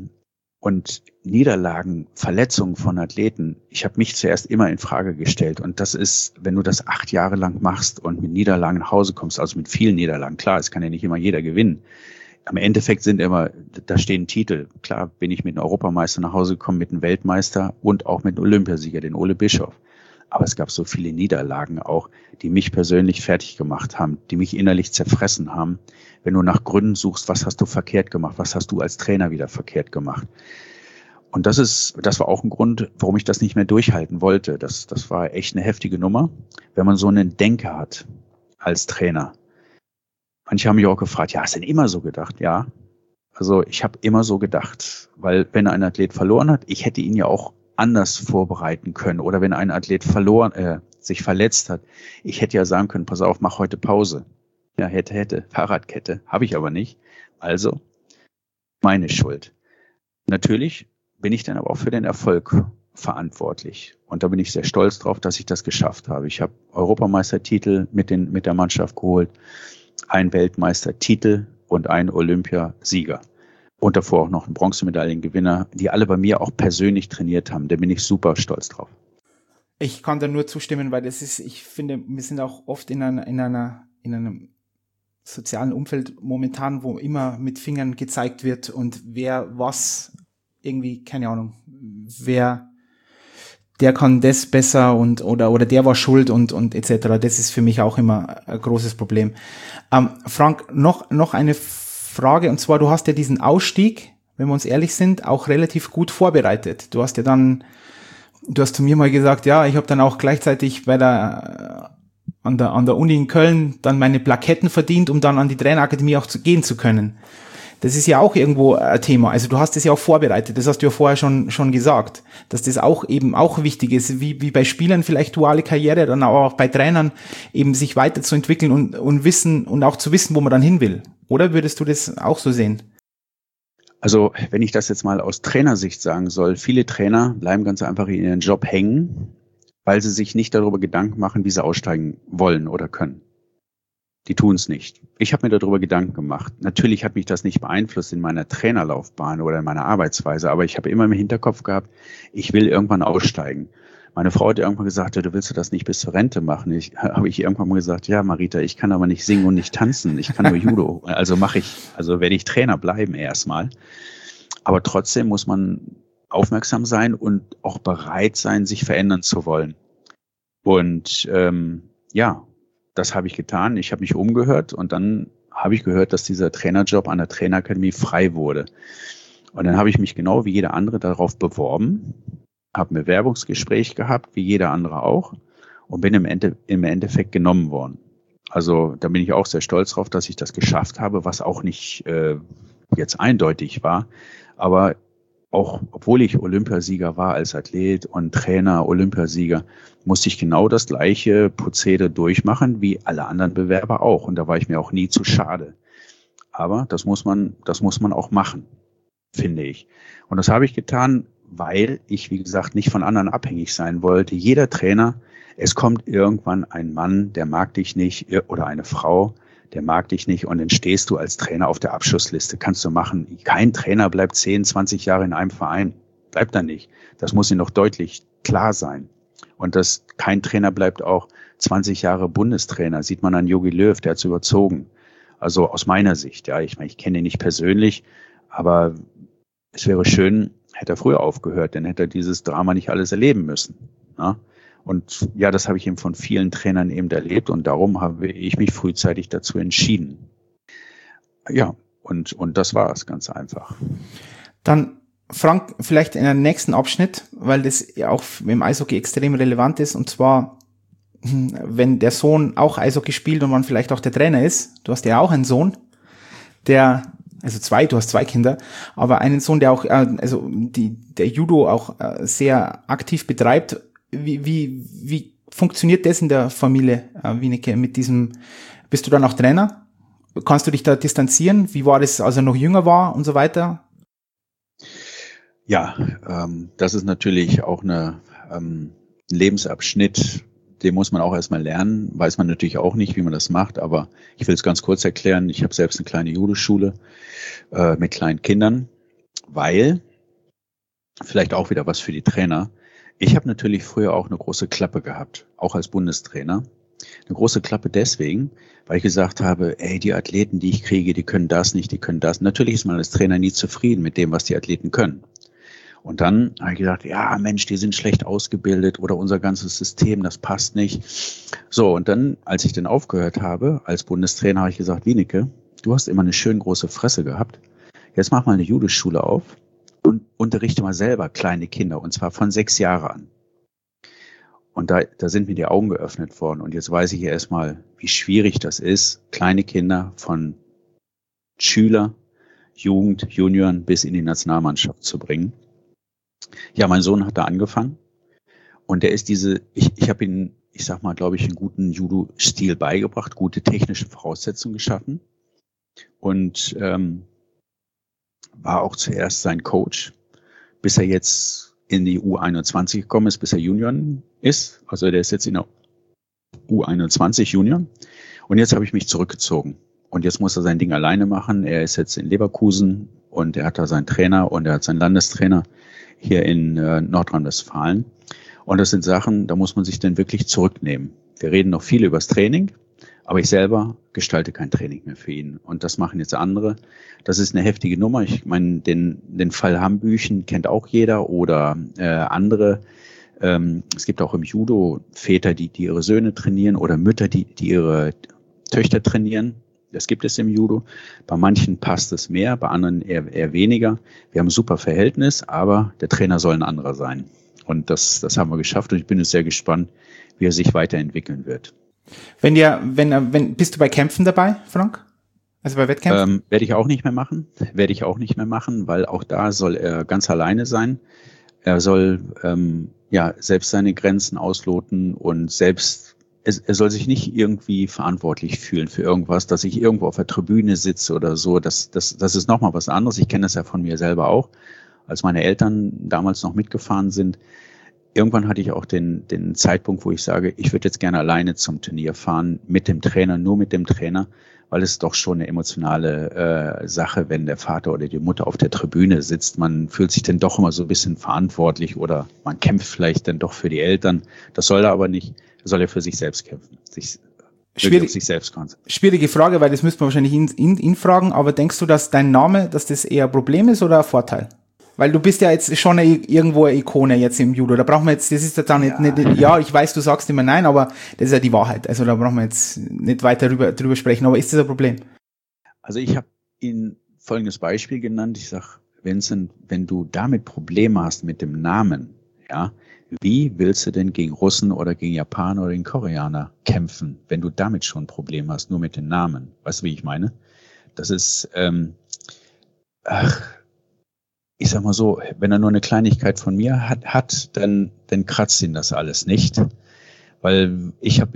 Niederlagen, Verletzungen von Athleten, ich habe mich zuerst immer in Frage gestellt. Und das ist, wenn du das 8 Jahre lang machst und mit Niederlagen nach Hause kommst, also mit vielen Niederlagen, klar, es kann ja nicht immer jeder gewinnen, am Endeffekt sind immer, da stehen Titel. Klar bin ich mit einem Europameister nach Hause gekommen, mit einem Weltmeister und auch mit einem Olympiasieger, den Ole Bischof. Aber es gab so viele Niederlagen auch, die mich persönlich fertig gemacht haben, die mich innerlich zerfressen haben. Wenn du nach Gründen suchst, was hast du verkehrt gemacht, was hast du als Trainer wieder verkehrt gemacht? Und das war auch ein Grund, warum ich das nicht mehr durchhalten wollte. Das war echt eine heftige Nummer, wenn man so einen Denker hat als Trainer. Manche haben mich auch gefragt, ja, hast du denn immer so gedacht? Ja, also ich habe immer so gedacht, weil wenn ein Athlet verloren hat, ich hätte ihn ja auch anders vorbereiten können. Oder wenn ein Athlet sich verletzt hat, ich hätte ja sagen können, pass auf, mach heute Pause. Ja, hätte, Fahrradkette, habe ich aber nicht. Also meine Schuld. Natürlich bin ich dann aber auch für den Erfolg verantwortlich. Und da bin ich sehr stolz drauf, dass ich das geschafft habe. Ich habe Europameistertitel mit der Mannschaft geholt, einen Weltmeistertitel und einen Olympiasieger. Und davor auch noch einen Bronzemedaillengewinner, die alle bei mir auch persönlich trainiert haben. Da bin ich super stolz drauf. Ich kann da nur zustimmen, weil ich finde, wir sind auch oft in einem sozialen Umfeld momentan, wo immer mit Fingern gezeigt wird und wer was irgendwie, keine Ahnung, der kann das besser oder der war schuld und etc. Das ist für mich auch immer ein großes Problem. Frank, noch eine Frage, und zwar, du hast ja diesen Ausstieg, wenn wir uns ehrlich sind, auch relativ gut vorbereitet. Du hast zu mir mal gesagt, ja, ich habe dann auch gleichzeitig an der Uni in Köln dann meine Plaketten verdient, um dann an die Trainerakademie auch gehen zu können. Das ist ja auch irgendwo ein Thema. Also du hast es ja auch vorbereitet, das hast du ja vorher schon gesagt, dass das auch eben auch wichtig ist, wie bei Spielern vielleicht duale Karriere, dann auch bei Trainern eben sich weiterzuentwickeln und wissen und auch zu wissen, wo man dann hin will. Oder würdest du das auch so sehen? Also wenn ich das jetzt mal aus Trainersicht sagen soll, viele Trainer bleiben ganz einfach in ihren Job hängen, weil sie sich nicht darüber Gedanken machen, wie sie aussteigen wollen oder können. Die tun es nicht. Ich habe mir darüber Gedanken gemacht. Natürlich hat mich das nicht beeinflusst in meiner Trainerlaufbahn oder in meiner Arbeitsweise, aber ich habe immer im Hinterkopf gehabt, ich will irgendwann aussteigen. Meine Frau hat irgendwann gesagt, ja, du willst das nicht bis zur Rente machen. Habe ich irgendwann mal gesagt, ja, Marita, ich kann aber nicht singen und nicht tanzen. Ich kann nur Judo. Also werde ich Trainer bleiben erstmal. Aber trotzdem muss man aufmerksam sein und auch bereit sein, sich verändern zu wollen. Und das habe ich getan. Ich habe mich umgehört und dann habe ich gehört, dass dieser Trainerjob an der Trainerakademie frei wurde. Und dann habe ich mich genau wie jeder andere darauf beworben, habe ein Bewerbungsgespräch gehabt, wie jeder andere auch, und bin im Endeffekt genommen worden. Also da bin ich auch sehr stolz drauf, dass ich das geschafft habe, was auch nicht jetzt eindeutig war. Aber auch obwohl ich Olympiasieger war als Athlet und Trainer, Olympiasieger, musste ich genau das gleiche Prozedere durchmachen wie alle anderen Bewerber auch. Und da war ich mir auch nie zu schade. Aber das muss man auch machen, finde ich. Und das habe ich getan, weil ich, wie gesagt, nicht von anderen abhängig sein wollte. Jeder Trainer, es kommt irgendwann ein Mann, der mag dich nicht, oder eine Frau, der mag dich nicht, und dann stehst du als Trainer auf der Abschussliste. Kannst du machen. Kein Trainer bleibt 10, 20 Jahre in einem Verein. Bleibt da nicht. Das muss ihm noch deutlich klar sein. Und kein Trainer bleibt auch 20 Jahre Bundestrainer. Sieht man an Jogi Löw, der hat's überzogen. Also aus meiner Sicht, ja. Ich meine, ich kenne ihn nicht persönlich, aber es wäre schön, hätte er früher aufgehört, dann hätte er dieses Drama nicht alles erleben müssen. Ja? Und ja, das habe ich eben von vielen Trainern eben erlebt und darum habe ich mich frühzeitig dazu entschieden. Ja, und das war es ganz einfach. Dann, Frank, vielleicht in einem nächsten Abschnitt, weil das ja auch im Eishockey extrem relevant ist, und zwar, wenn der Sohn auch Eishockey spielt und man vielleicht auch der Trainer ist, du hast ja auch einen Sohn, du hast zwei Kinder, aber einen Sohn, der auch, der Judo auch sehr aktiv betreibt. Wie funktioniert das in der Familie, Wieneke, mit diesem, bist du dann auch Trainer? Kannst du dich da distanzieren? Wie war das, als er noch jünger war und so weiter? Ja, das ist natürlich auch ein Lebensabschnitt, den muss man auch erstmal lernen. Weiß man natürlich auch nicht, wie man das macht, aber ich will es ganz kurz erklären. Ich habe selbst eine kleine Judo-Schule mit kleinen Kindern, weil, vielleicht auch wieder was für die Trainer, ich habe natürlich früher auch eine große Klappe gehabt, auch als Bundestrainer. Eine große Klappe deswegen, weil ich gesagt habe, ey, die Athleten, die ich kriege, die können das nicht, die können das. Natürlich ist man als Trainer nie zufrieden mit dem, was die Athleten können. Und dann habe ich gedacht, ja Mensch, die sind schlecht ausgebildet oder unser ganzes System, das passt nicht. So, und dann, als ich dann aufgehört habe als Bundestrainer, habe ich gesagt, Wienicke, du hast immer eine schön große Fresse gehabt. Jetzt mach mal eine Judoschule auf und unterrichte mal selber kleine Kinder, und zwar von 6 Jahren an. Und da sind mir die Augen geöffnet worden. Und jetzt weiß ich erstmal, wie schwierig das ist, kleine Kinder von Schüler, Jugend, Junioren bis in die Nationalmannschaft zu bringen. Ja, mein Sohn hat da angefangen. Und der ist ich habe ihm, ich sag mal, glaube ich, einen guten Judo-Stil beigebracht, gute technische Voraussetzungen geschaffen. Und war auch zuerst sein Coach, bis er jetzt in die U21 gekommen ist, bis er Junior ist. Also der ist jetzt in der U21 Junior. Und jetzt habe ich mich zurückgezogen. Und jetzt muss er sein Ding alleine machen. Er ist jetzt in Leverkusen und er hat da seinen Trainer und er hat seinen Landestrainer hier in Nordrhein-Westfalen. Und das sind Sachen, da muss man sich dann wirklich zurücknehmen. Wir reden noch viel über das Training, aber ich selber gestalte kein Training mehr für ihn. Und das machen jetzt andere. Das ist eine heftige Nummer. Ich meine, den Fall Hambüchen kennt auch jeder oder andere. Es gibt auch im Judo Väter, die ihre Söhne trainieren oder Mütter, die ihre Töchter trainieren. Das gibt es im Judo. Bei manchen passt es mehr, bei anderen eher weniger. Wir haben ein super Verhältnis, aber der Trainer soll ein anderer sein. Und das haben wir geschafft und ich bin jetzt sehr gespannt, wie er sich weiterentwickeln wird. Bist du bei Kämpfen dabei, Frank? Also bei Wettkämpfen? Werde ich auch nicht mehr machen, weil auch da soll er ganz alleine sein. Er soll selbst seine Grenzen ausloten und er soll sich nicht irgendwie verantwortlich fühlen für irgendwas, dass ich irgendwo auf der Tribüne sitze oder so. Das ist nochmal was anderes. Ich kenne das ja von mir selber auch, als meine Eltern damals noch mitgefahren sind. Irgendwann hatte ich auch den Zeitpunkt, wo ich sage, ich würde jetzt gerne alleine zum Turnier fahren, mit dem Trainer, nur mit dem Trainer, weil es doch schon eine emotionale Sache, wenn der Vater oder die Mutter auf der Tribüne sitzt. Man fühlt sich dann doch immer so ein bisschen verantwortlich oder man kämpft vielleicht dann doch für die Eltern. Das soll er aber nicht. Er soll ja für sich selbst kämpfen, sich selbst konzentrieren. Schwierige Frage, weil das müsste man wahrscheinlich ihn fragen, aber denkst du, dass dein Name, dass das eher ein Problem ist oder ein Vorteil? Weil du bist ja jetzt schon irgendwo eine Ikone jetzt im Judo. Da brauchen wir jetzt, das ist jetzt auch nicht, ja, ich weiß, du sagst immer nein, aber das ist ja die Wahrheit. Also da brauchen wir jetzt nicht weiter drüber sprechen. Aber ist das ein Problem? Also ich habe Ihnen folgendes Beispiel genannt. Ich sage, Vincent, wenn du damit Probleme hast mit dem Namen, ja, wie willst du denn gegen Russen oder gegen Japaner oder gegen Koreaner kämpfen, wenn du damit schon ein Problem hast, nur mit den Namen? Weißt du, wie ich meine? Das ist, ich sag mal so, wenn er nur eine Kleinigkeit von mir hat, dann kratzt ihn das alles nicht. Weil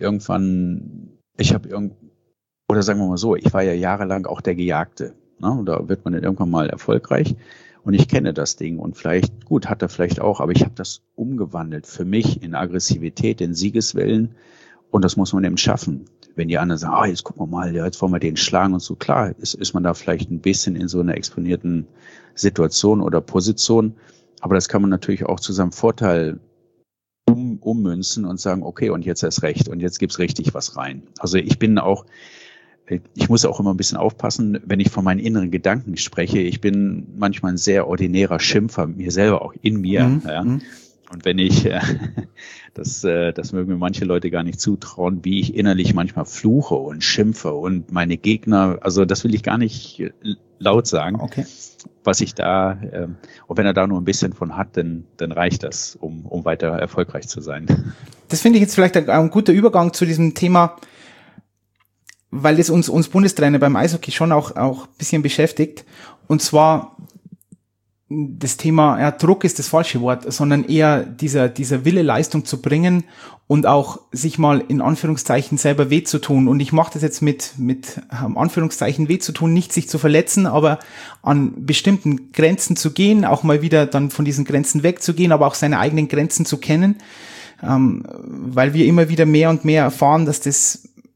oder sagen wir mal so, ich war ja jahrelang auch der Gejagte. Ne? Und da wird man dann irgendwann mal erfolgreich. Und ich kenne das Ding und hat er vielleicht auch, aber ich habe das umgewandelt für mich in Aggressivität, in Siegeswillen. Und das muss man eben schaffen. Wenn die anderen sagen, jetzt gucken wir mal, jetzt wollen wir den schlagen und so, klar, ist man da vielleicht ein bisschen in so einer exponierten Situation oder Position. Aber das kann man natürlich auch zu seinem Vorteil ummünzen und sagen, okay, und jetzt erst recht und jetzt gibt's richtig was rein. Also ich muss auch immer ein bisschen aufpassen, wenn ich von meinen inneren Gedanken spreche. Ich bin manchmal ein sehr ordinärer Schimpfer, mir selber auch in mir. Ja. Und wenn ich, das mögen mir manche Leute gar nicht zutrauen, wie ich innerlich manchmal fluche und schimpfe und meine Gegner, also das will ich gar nicht laut sagen, okay. Was ich da, und wenn er da nur ein bisschen von hat, dann reicht das, um weiter erfolgreich zu sein. Das finde ich jetzt vielleicht ein guter Übergang zu diesem Thema, weil das uns Bundestrainer beim Eishockey schon auch ein bisschen beschäftigt. Und zwar das Thema, Druck ist das falsche Wort, sondern eher dieser Wille, Leistung zu bringen und auch sich mal in Anführungszeichen selber weh zu tun. Und ich mache das jetzt mit Anführungszeichen weh zu tun, nicht sich zu verletzen, aber an bestimmten Grenzen zu gehen, auch mal wieder dann von diesen Grenzen wegzugehen, aber auch seine eigenen Grenzen zu kennen, weil wir immer wieder mehr und mehr erfahren, dass das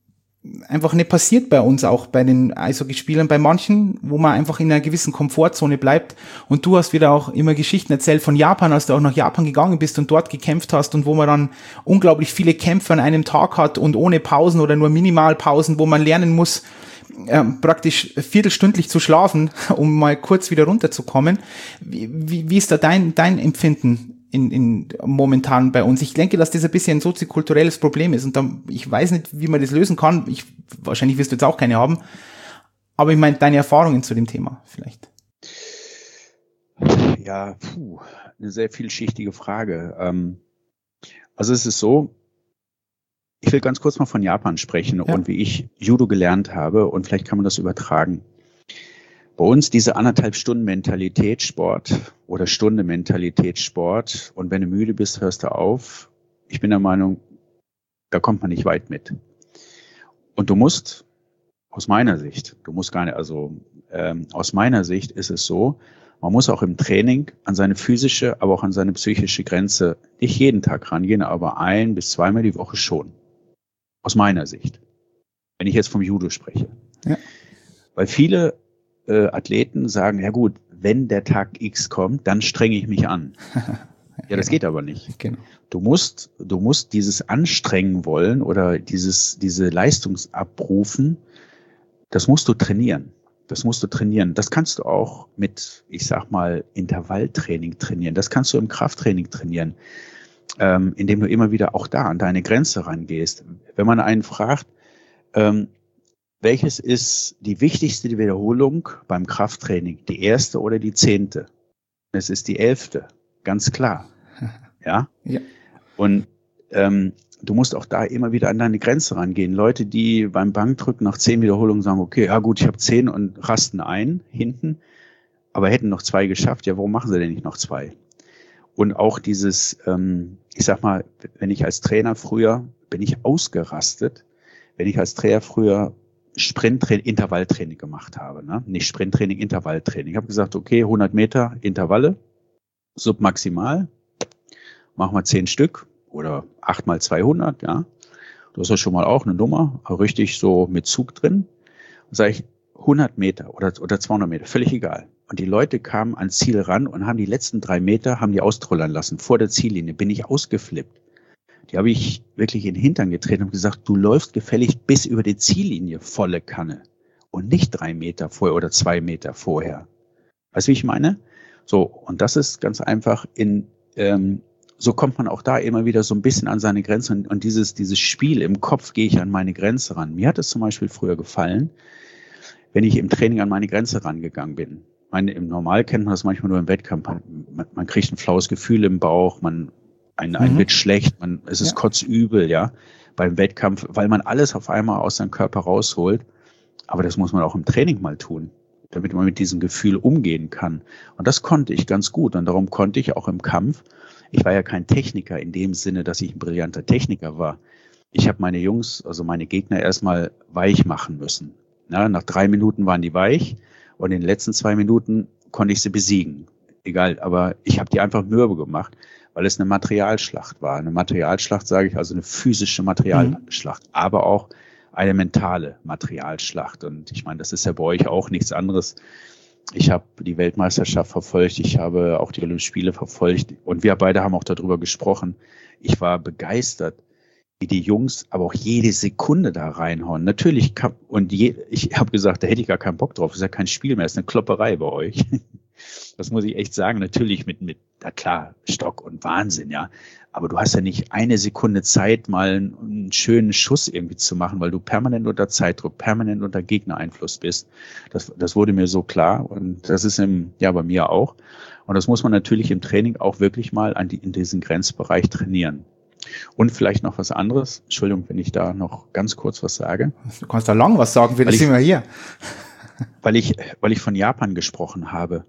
einfach nicht passiert bei uns, auch bei den Eishockeyspielern, bei manchen, wo man einfach in einer gewissen Komfortzone bleibt. Und du hast wieder auch immer Geschichten erzählt von Japan, als du auch nach Japan gegangen bist und dort gekämpft hast und wo man dann unglaublich viele Kämpfe an einem Tag hat und ohne Pausen oder nur Minimalpausen, wo man lernen muss, praktisch viertelstündlich zu schlafen, um mal kurz wieder runterzukommen. Wie ist da dein Empfinden in momentan bei uns? Ich denke, dass das ein bisschen ein soziokulturelles Problem ist und dann, ich weiß nicht, wie man das lösen kann. Wahrscheinlich wirst du jetzt auch keine haben, aber ich meine, deine Erfahrungen zu dem Thema vielleicht. Ja, eine sehr vielschichtige Frage. Also es ist so, ich will ganz kurz mal von Japan sprechen und wie ich Judo gelernt habe und vielleicht kann man das übertragen. Bei uns diese 1,5 Stunden Mentalitätssport oder Stunde Mentalitätssport und wenn du müde bist, hörst du auf. Ich bin der Meinung, da kommt man nicht weit mit. Und du musst, aus meiner Sicht ist es so, man muss auch im Training an seine physische, aber auch an seine psychische Grenze nicht jeden Tag rangehen, aber 1- bis 2-mal die Woche schon. Aus meiner Sicht. Wenn ich jetzt vom Judo spreche. Ja. Weil viele Athleten sagen, ja gut, wenn der Tag X kommt, dann strenge ich mich an. Ja, das geht aber nicht. Genau. Du musst dieses Anstrengen wollen oder diese Leistungsabrufen, das musst du trainieren. Das kannst du auch mit, ich sag mal, Intervalltraining trainieren. Das kannst du im Krafttraining trainieren, indem du immer wieder auch da an deine Grenze rangehst. Wenn man einen fragt, welches ist die wichtigste Wiederholung beim Krafttraining? Die 1. oder die 10.? Es ist die 11., ganz klar. Ja? Ja. Und du musst auch da immer wieder an deine Grenze rangehen. Leute, die beim Bankdrücken nach 10 Wiederholungen sagen, okay, ja gut, ich habe 10 und rasten ein hinten, aber hätten noch 2 geschafft. Ja, warum machen sie denn nicht noch 2? Und auch dieses, ich sag mal, wenn ich als Trainer früher, bin ich ausgerastet, wenn ich als Trainer früher Sprinttraining, Intervalltraining gemacht habe, ne? Nicht Sprinttraining, Intervalltraining. Ich habe gesagt, okay, 100 Meter Intervalle, submaximal, machen wir 10 Stück oder 8 mal 200, ja. Das ist ja schon mal auch eine Nummer, richtig so mit Zug drin. Und sage ich 100 Meter oder 200 Meter, völlig egal. Und die Leute kamen ans Ziel ran und haben die letzten 3 Meter, haben die austrollern lassen. Vor der Ziellinie bin ich ausgeflippt. Die habe ich wirklich in den Hintern getreten und gesagt, du läufst gefällig bis über die Ziellinie volle Kanne und nicht 3 Meter vorher oder 2 Meter vorher. Weißt du, wie ich meine? So, und das ist ganz einfach so kommt man auch da immer wieder so ein bisschen an seine Grenze und dieses Spiel im Kopf, gehe ich an meine Grenze ran. Mir hat es zum Beispiel früher gefallen, wenn ich im Training an meine Grenze rangegangen bin. Im Normal kennt man das manchmal nur im Wettkampf. Man kriegt ein flaues Gefühl im Bauch, ein wird schlecht, es ist kotzübel, ja, beim Wettkampf, weil man alles auf einmal aus seinem Körper rausholt. Aber das muss man auch im Training mal tun, damit man mit diesem Gefühl umgehen kann. Und das konnte ich ganz gut. Und darum konnte ich auch im Kampf, ich war ja kein Techniker in dem Sinne, dass ich ein brillanter Techniker war. Ich habe meine Jungs, also meine Gegner erstmal weich machen müssen. Ja, nach 3 Minuten waren die weich und in den letzten 2 Minuten konnte ich sie besiegen. Egal, aber ich habe die einfach mürbe gemacht, weil es eine Materialschlacht war. Eine Materialschlacht, sage ich, also eine physische Materialschlacht, aber auch eine mentale Materialschlacht. Und ich meine, das ist ja bei euch auch nichts anderes. Ich habe die Weltmeisterschaft verfolgt, ich habe auch die Olympischen Spiele verfolgt und wir beide haben auch darüber gesprochen. Ich war begeistert, wie die Jungs aber auch jede Sekunde da reinhauen. Natürlich ich habe gesagt, da hätte ich gar keinen Bock drauf. Das ist ja kein Spiel mehr, das ist eine Klopperei bei euch. Das muss ich echt sagen. Natürlich na klar, Stock und Wahnsinn, ja. Aber du hast ja nicht eine Sekunde Zeit, mal einen schönen Schuss irgendwie zu machen, weil du permanent unter Zeitdruck, permanent unter Gegnereinfluss bist. Das wurde mir so klar und das ist bei mir auch. Und das muss man natürlich im Training auch wirklich mal in diesen Grenzbereich trainieren. Und vielleicht noch was anderes. Entschuldigung, wenn ich da noch ganz kurz was sage. Du kannst da lang was sagen, wir sind wir hier. Weil ich von Japan gesprochen habe.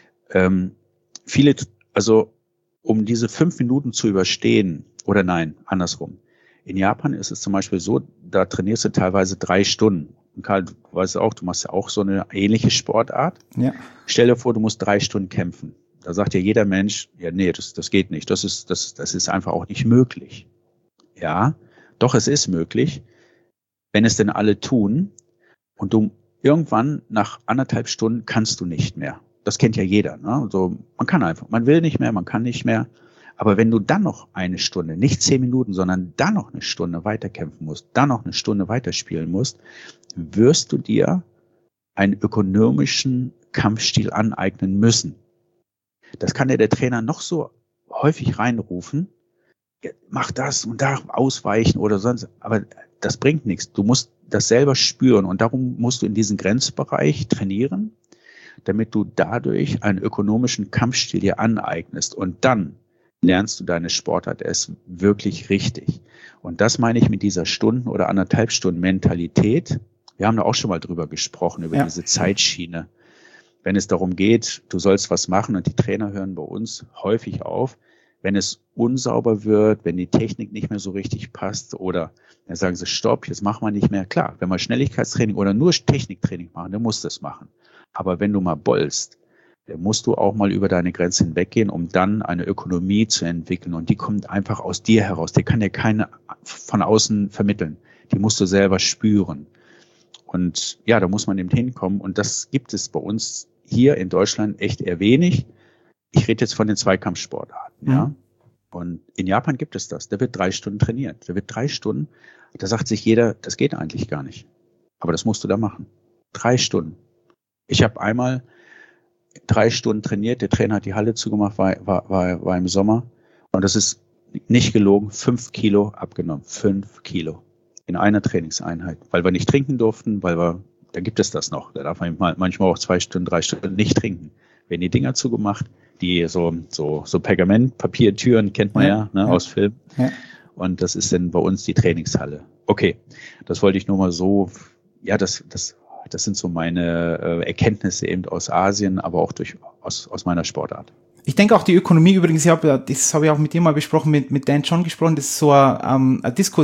Um diese 5 Minuten zu überstehen, oder nein, andersrum. In Japan ist es zum Beispiel so, da trainierst du teilweise 3 Stunden. Und Karl, du weißt auch, du machst ja auch so eine ähnliche Sportart. Ja. Stell dir vor, du musst 3 Stunden kämpfen. Da sagt ja jeder Mensch, ja, nee, das geht nicht. Das ist einfach auch nicht möglich. Ja, doch, es ist möglich. wenn es denn alle tun und du irgendwann nach 1,5 Stunden kannst du nicht mehr. Das kennt ja jeder. Ne? Also man kann einfach, man will nicht mehr, man kann nicht mehr. Aber wenn du dann noch 1 Stunde, nicht 10 Minuten, sondern dann noch 1 Stunde weiterkämpfen musst, dann noch 1 Stunde weiterspielen musst, wirst du dir einen ökonomischen Kampfstil aneignen müssen. Das kann dir der Trainer noch so häufig reinrufen, mach das und da ausweichen oder sonst, aber das bringt nichts. Du musst das selber spüren und darum musst du in diesen Grenzbereich trainieren, damit du dadurch einen ökonomischen Kampfstil dir aneignest und dann lernst du deine Sportart erst wirklich richtig. Und das meine ich mit dieser Stunden- oder 1,5 Stunden Mentalität. Wir haben da auch schon mal drüber gesprochen, über diese Zeitschiene. Wenn es darum geht, du sollst was machen und die Trainer hören bei uns häufig auf, wenn es unsauber wird, wenn die Technik nicht mehr so richtig passt oder dann sagen sie, stopp, jetzt machen wir nicht mehr. Klar, wenn wir Schnelligkeitstraining oder nur Techniktraining machen, dann musst du es machen. Aber wenn du mal bollst, dann musst du auch mal über deine Grenze hinweggehen, um dann eine Ökonomie zu entwickeln. Und die kommt einfach aus dir heraus. Die kann dir keine von außen vermitteln. Die musst du selber spüren. Und ja, da muss man eben hinkommen. Und das gibt es bei uns hier in Deutschland echt eher wenig. Ich rede jetzt von den Zweikampfsportarten, ja. Und in Japan gibt es das. Da wird 3 Stunden trainiert. Da wird 3 Stunden. Da sagt sich jeder, das geht eigentlich gar nicht. Aber das musst du da machen. 3 Stunden. Ich habe einmal 3 Stunden trainiert. Der Trainer hat die Halle zugemacht, war im Sommer. Und das ist nicht gelogen, 5 Kilo abgenommen. 5 Kilo. In einer Trainingseinheit. Weil wir nicht trinken durften, da gibt es das noch. Da darf man manchmal auch 2 Stunden, 3 Stunden nicht trinken. Werden die Dinger zugemacht, die so Pergamentpapiertüren kennt man ja, ne, aus Film. Ja. Und das ist dann bei uns die Trainingshalle. Okay, das wollte ich nur mal so, ja, das sind so meine Erkenntnisse eben aus Asien, aber auch aus meiner Sportart. Ich denke auch die Ökonomie übrigens, das habe ich auch mit dir mal besprochen, mit Dan John gesprochen, das ist so ein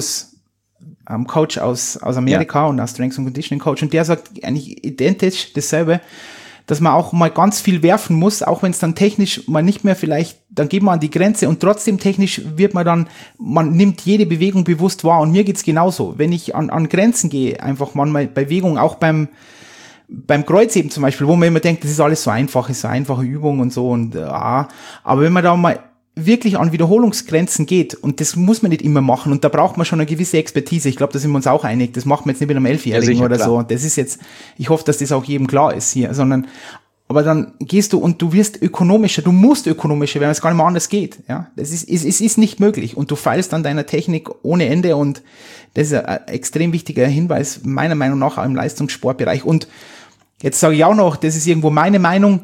Diskus-Coach aus Amerika und aus Strength and Conditioning Coach und der sagt eigentlich identisch dasselbe, dass man auch mal ganz viel werfen muss, auch wenn es dann technisch mal nicht mehr vielleicht, dann geht man an die Grenze und trotzdem technisch wird man nimmt jede Bewegung bewusst wahr und mir geht's genauso. Wenn ich an Grenzen gehe, einfach manchmal bei Bewegung, auch beim Kreuzheben zum Beispiel, wo man immer denkt, das ist alles so einfache Übung und so aber wenn man da mal wirklich an Wiederholungsgrenzen geht und das muss man nicht immer machen und da braucht man schon eine gewisse Expertise. Ich glaube, da sind wir uns auch einig. Das macht man jetzt nicht mit einem 11-Jährigen oder klar. So. Das ist jetzt, ich hoffe, dass das auch jedem klar ist hier, aber dann gehst du und du wirst ökonomischer, du musst ökonomischer, wenn es gar nicht mehr anders geht. Ja, es ist nicht möglich und du feilst an deiner Technik ohne Ende und das ist ein extrem wichtiger Hinweis, meiner Meinung nach, auch im Leistungssportbereich. Und jetzt sage ich auch noch, das ist irgendwo meine Meinung,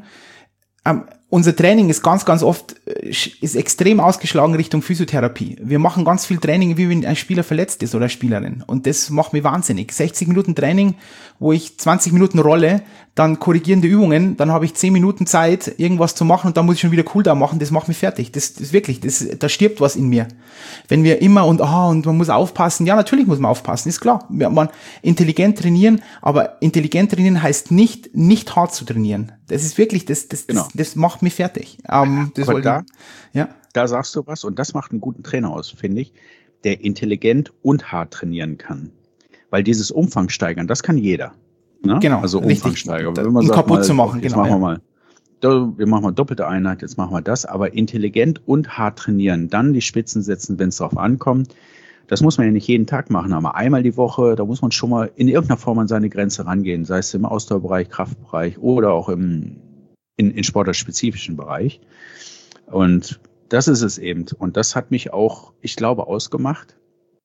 unser Training ist ganz, ganz oft, ist extrem ausgeschlagen Richtung Physiotherapie. Wir machen ganz viel Training, wie wenn ein Spieler verletzt ist oder eine Spielerin. Und das macht mich wahnsinnig. 60 Minuten Training, wo ich 20 Minuten rolle, dann korrigierende Übungen, dann habe ich 10 Minuten Zeit, irgendwas zu machen und dann muss ich schon wieder Cooldown machen. Das macht mich fertig. Das ist wirklich, da stirbt was in mir. Wenn wir immer und man muss aufpassen. Ja, natürlich muss man aufpassen, ist klar. Man intelligent trainieren, aber intelligent trainieren heißt nicht hart zu trainieren. Das ist wirklich, das macht mich fertig. Da sagst du was und das macht einen guten Trainer aus, finde ich, der intelligent und hart trainieren kann. Weil dieses Umfang steigern, das kann jeder. Ne? Genau, also Umfang steigern. Um kaputt zu machen, jetzt machen wir mal doppelte Einheit, jetzt machen wir das, aber intelligent und hart trainieren, dann die Spitzen setzen, wenn es drauf ankommt. Das muss man ja nicht jeden Tag machen, aber einmal die Woche, da muss man schon mal in irgendeiner Form an seine Grenze rangehen, sei es im Ausdauerbereich, Kraftbereich oder auch in sportlerspezifischen Bereich. Und das ist es eben. Und das hat mich auch, ich glaube, ausgemacht.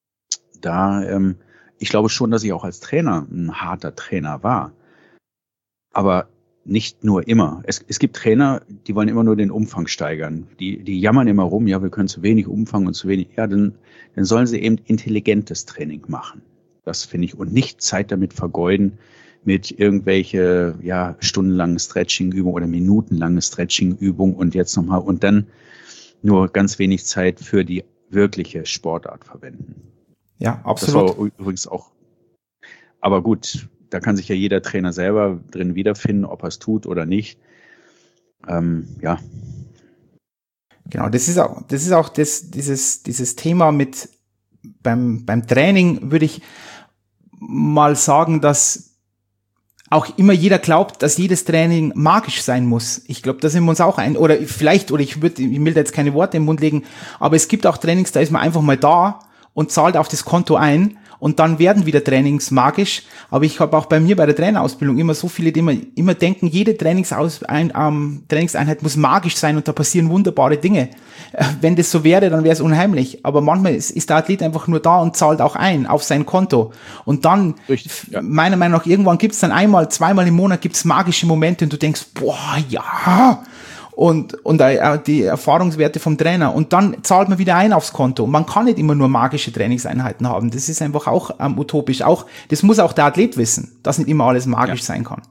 Ich glaube schon, dass ich auch als Trainer ein harter Trainer war. Aber nicht nur immer. Es gibt Trainer, die wollen immer nur den Umfang steigern. Die jammern immer rum, ja, wir können zu wenig Umfang und zu wenig. Ja, dann sollen sie eben intelligentes Training machen. Das finde ich. Und nicht Zeit damit vergeuden mit irgendwelche, stundenlangen Stretching-Übungen oder minutenlange Stretching-Übungen und jetzt nochmal und dann nur ganz wenig Zeit für die wirkliche Sportart verwenden. Ja, absolut. Das war übrigens auch, aber gut, da kann sich ja jeder Trainer selber drin wiederfinden, ob er es tut oder nicht. Genau, das ist auch dieses Thema mit beim Training würde ich mal sagen, dass auch immer jeder glaubt, dass jedes Training magisch sein muss. Ich glaube, da sind wir uns auch ich will da jetzt keine Worte im Mund legen, aber es gibt auch Trainings, da ist man einfach mal da und zahlt auf das Konto ein und dann werden wieder Trainings magisch. Aber ich habe auch bei mir bei der Trainerausbildung immer so viele, die immer denken, jede Trainingseinheit muss magisch sein und da passieren wunderbare Dinge. Wenn das so wäre, dann wäre es unheimlich. Aber manchmal ist der Athlet einfach nur da und zahlt auch ein auf sein Konto. Und dann, meiner Meinung nach, irgendwann gibt es dann einmal, zweimal im Monat gibt's magische Momente und du denkst, boah, ja, und die Erfahrungswerte vom Trainer. Und dann zahlt man wieder ein aufs Konto. Man kann nicht immer nur magische Trainingseinheiten haben. Das ist einfach auch utopisch. Das muss auch der Athlet wissen, dass nicht immer alles magisch sein kann.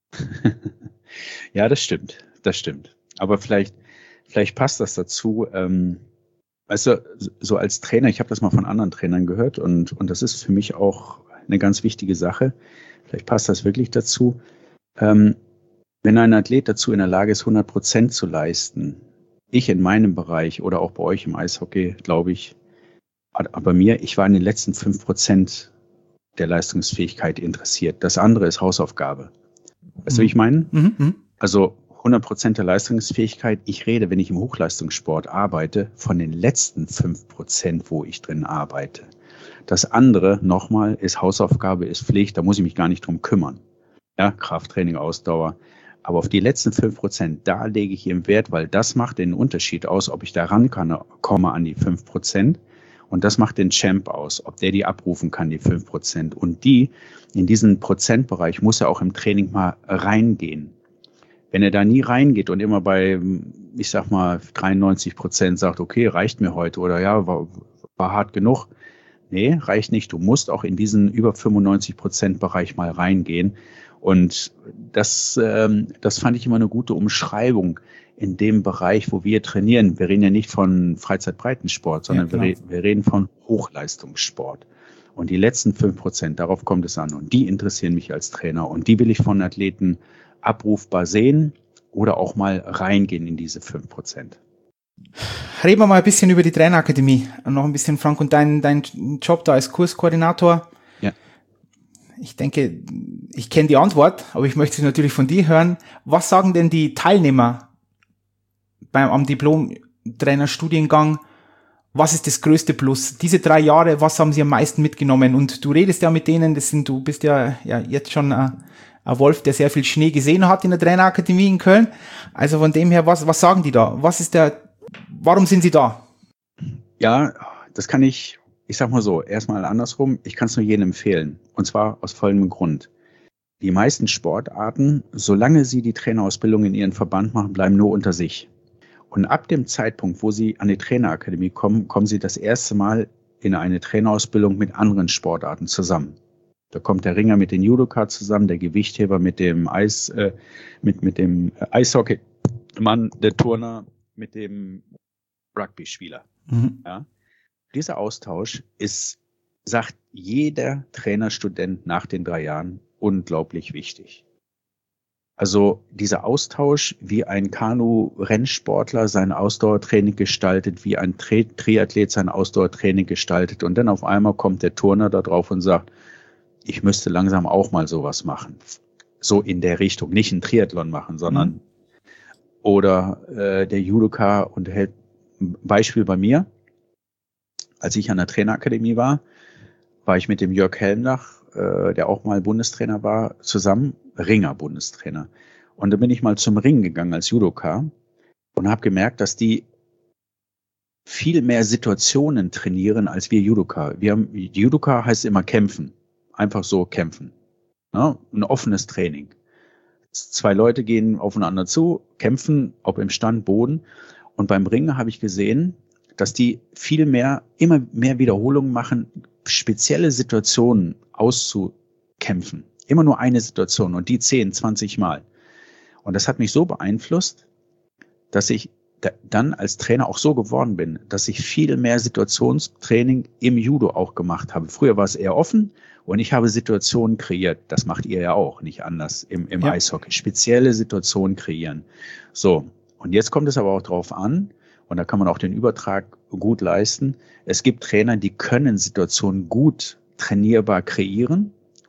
Ja, das stimmt. Aber vielleicht passt das dazu. Weißt du, so als Trainer, ich habe das mal von anderen Trainern gehört und das ist für mich auch eine ganz wichtige Sache. Vielleicht passt das wirklich dazu. Wenn ein Athlet dazu in der Lage ist, 100% zu leisten, ich in meinem Bereich oder auch bei euch im Eishockey, glaube ich, aber bei mir, ich war in den letzten 5% der Leistungsfähigkeit interessiert. Das andere ist Hausaufgabe. Weißt du, wie ich meine? Also 100% der Leistungsfähigkeit. Ich rede, wenn ich im Hochleistungssport arbeite, von den letzten 5%, wo ich drin arbeite. Das andere, nochmal, ist Hausaufgabe, ist Pflicht, da muss ich mich gar nicht drum kümmern. Ja, Krafttraining, Ausdauer. Aber auf die letzten 5%, da lege ich eben Wert, weil das macht den Unterschied aus, ob ich da komme an die 5%. Und das macht den Champ aus, ob der die abrufen kann, die 5%. Und in diesen Prozentbereich muss er auch im Training mal reingehen. Wenn er da nie reingeht und immer bei, ich sag mal, 93% sagt, okay, reicht mir heute oder ja, war hart genug. Nee, reicht nicht. Du musst auch in diesen über 95% Bereich mal reingehen. Und das fand ich immer eine gute Umschreibung in dem Bereich, wo wir trainieren. Wir reden ja nicht von Freizeitbreitensport, sondern wir reden von Hochleistungssport. Und die letzten 5%, darauf kommt es an. Und die interessieren mich als Trainer. Und die will ich von Athleten abrufbar sehen oder auch mal reingehen in diese 5%. Reden wir mal ein bisschen über die Trainerakademie. Noch ein bisschen, Frank, und dein Job da als Kurskoordinator. Ja. Ich denke, ich kenne die Antwort, aber ich möchte es natürlich von dir hören. Was sagen denn die Teilnehmer am Diplom-Trainerstudiengang? Was ist das größte Plus? Diese 3 Jahre, was haben sie am meisten mitgenommen? Und du redest ja mit denen, du bist ja jetzt schon ein Wolf, der sehr viel Schnee gesehen hat in der Trainerakademie in Köln. Also von dem her, was sagen die da? Warum sind sie da? Ja, das kann ich sag mal so, erstmal andersrum, ich kann es nur jedem empfehlen. Und zwar aus folgendem Grund. Die meisten Sportarten, solange sie die Trainerausbildung in ihren Verband machen, bleiben nur unter sich. Und ab dem Zeitpunkt, wo sie an die Trainerakademie kommen sie das erste Mal in eine Trainerausbildung mit anderen Sportarten zusammen. Da kommt der Ringer mit den Judoka zusammen, der Gewichtheber mit dem Eishockey-Mann, der Turner mit dem Rugby-Spieler. Ja. Dieser Austausch ist, sagt jeder Trainerstudent nach den 3 Jahren, unglaublich wichtig. Also dieser Austausch, wie ein Kanu-Rennsportler sein Ausdauertraining gestaltet, wie ein Triathlet sein Ausdauertraining gestaltet und dann auf einmal kommt der Turner da drauf und sagt, ich müsste langsam auch mal sowas machen. So in der Richtung, nicht einen Triathlon machen, sondern oder der Judoka und hält ein Beispiel bei mir. Als ich an der Trainerakademie war ich mit dem Jörg Helmnach, der auch mal Bundestrainer war, zusammen, Ringer-Bundestrainer. Und da bin ich mal zum Ringen gegangen als Judoka und habe gemerkt, dass die viel mehr Situationen trainieren als wir Judoka. Judoka heißt immer kämpfen, einfach so kämpfen. Ja, ein offenes Training. 2 Leute gehen aufeinander zu, kämpfen, ob im Stand, Boden. Und beim Ringen habe ich gesehen, dass die immer mehr Wiederholungen machen, spezielle Situationen auszukämpfen. Immer nur eine Situation und die 10, 20 Mal. Und das hat mich so beeinflusst, dass ich dann als Trainer auch so geworden bin, dass ich viel mehr Situationstraining im Judo auch gemacht habe. Früher war es eher offen und ich habe Situationen kreiert. Das macht ihr ja auch nicht anders im Eishockey. Spezielle Situationen kreieren. So, und jetzt kommt es aber auch drauf an, und da kann man auch den Übertrag gut leisten. Es gibt Trainer, die können Situationen gut trainierbar kreieren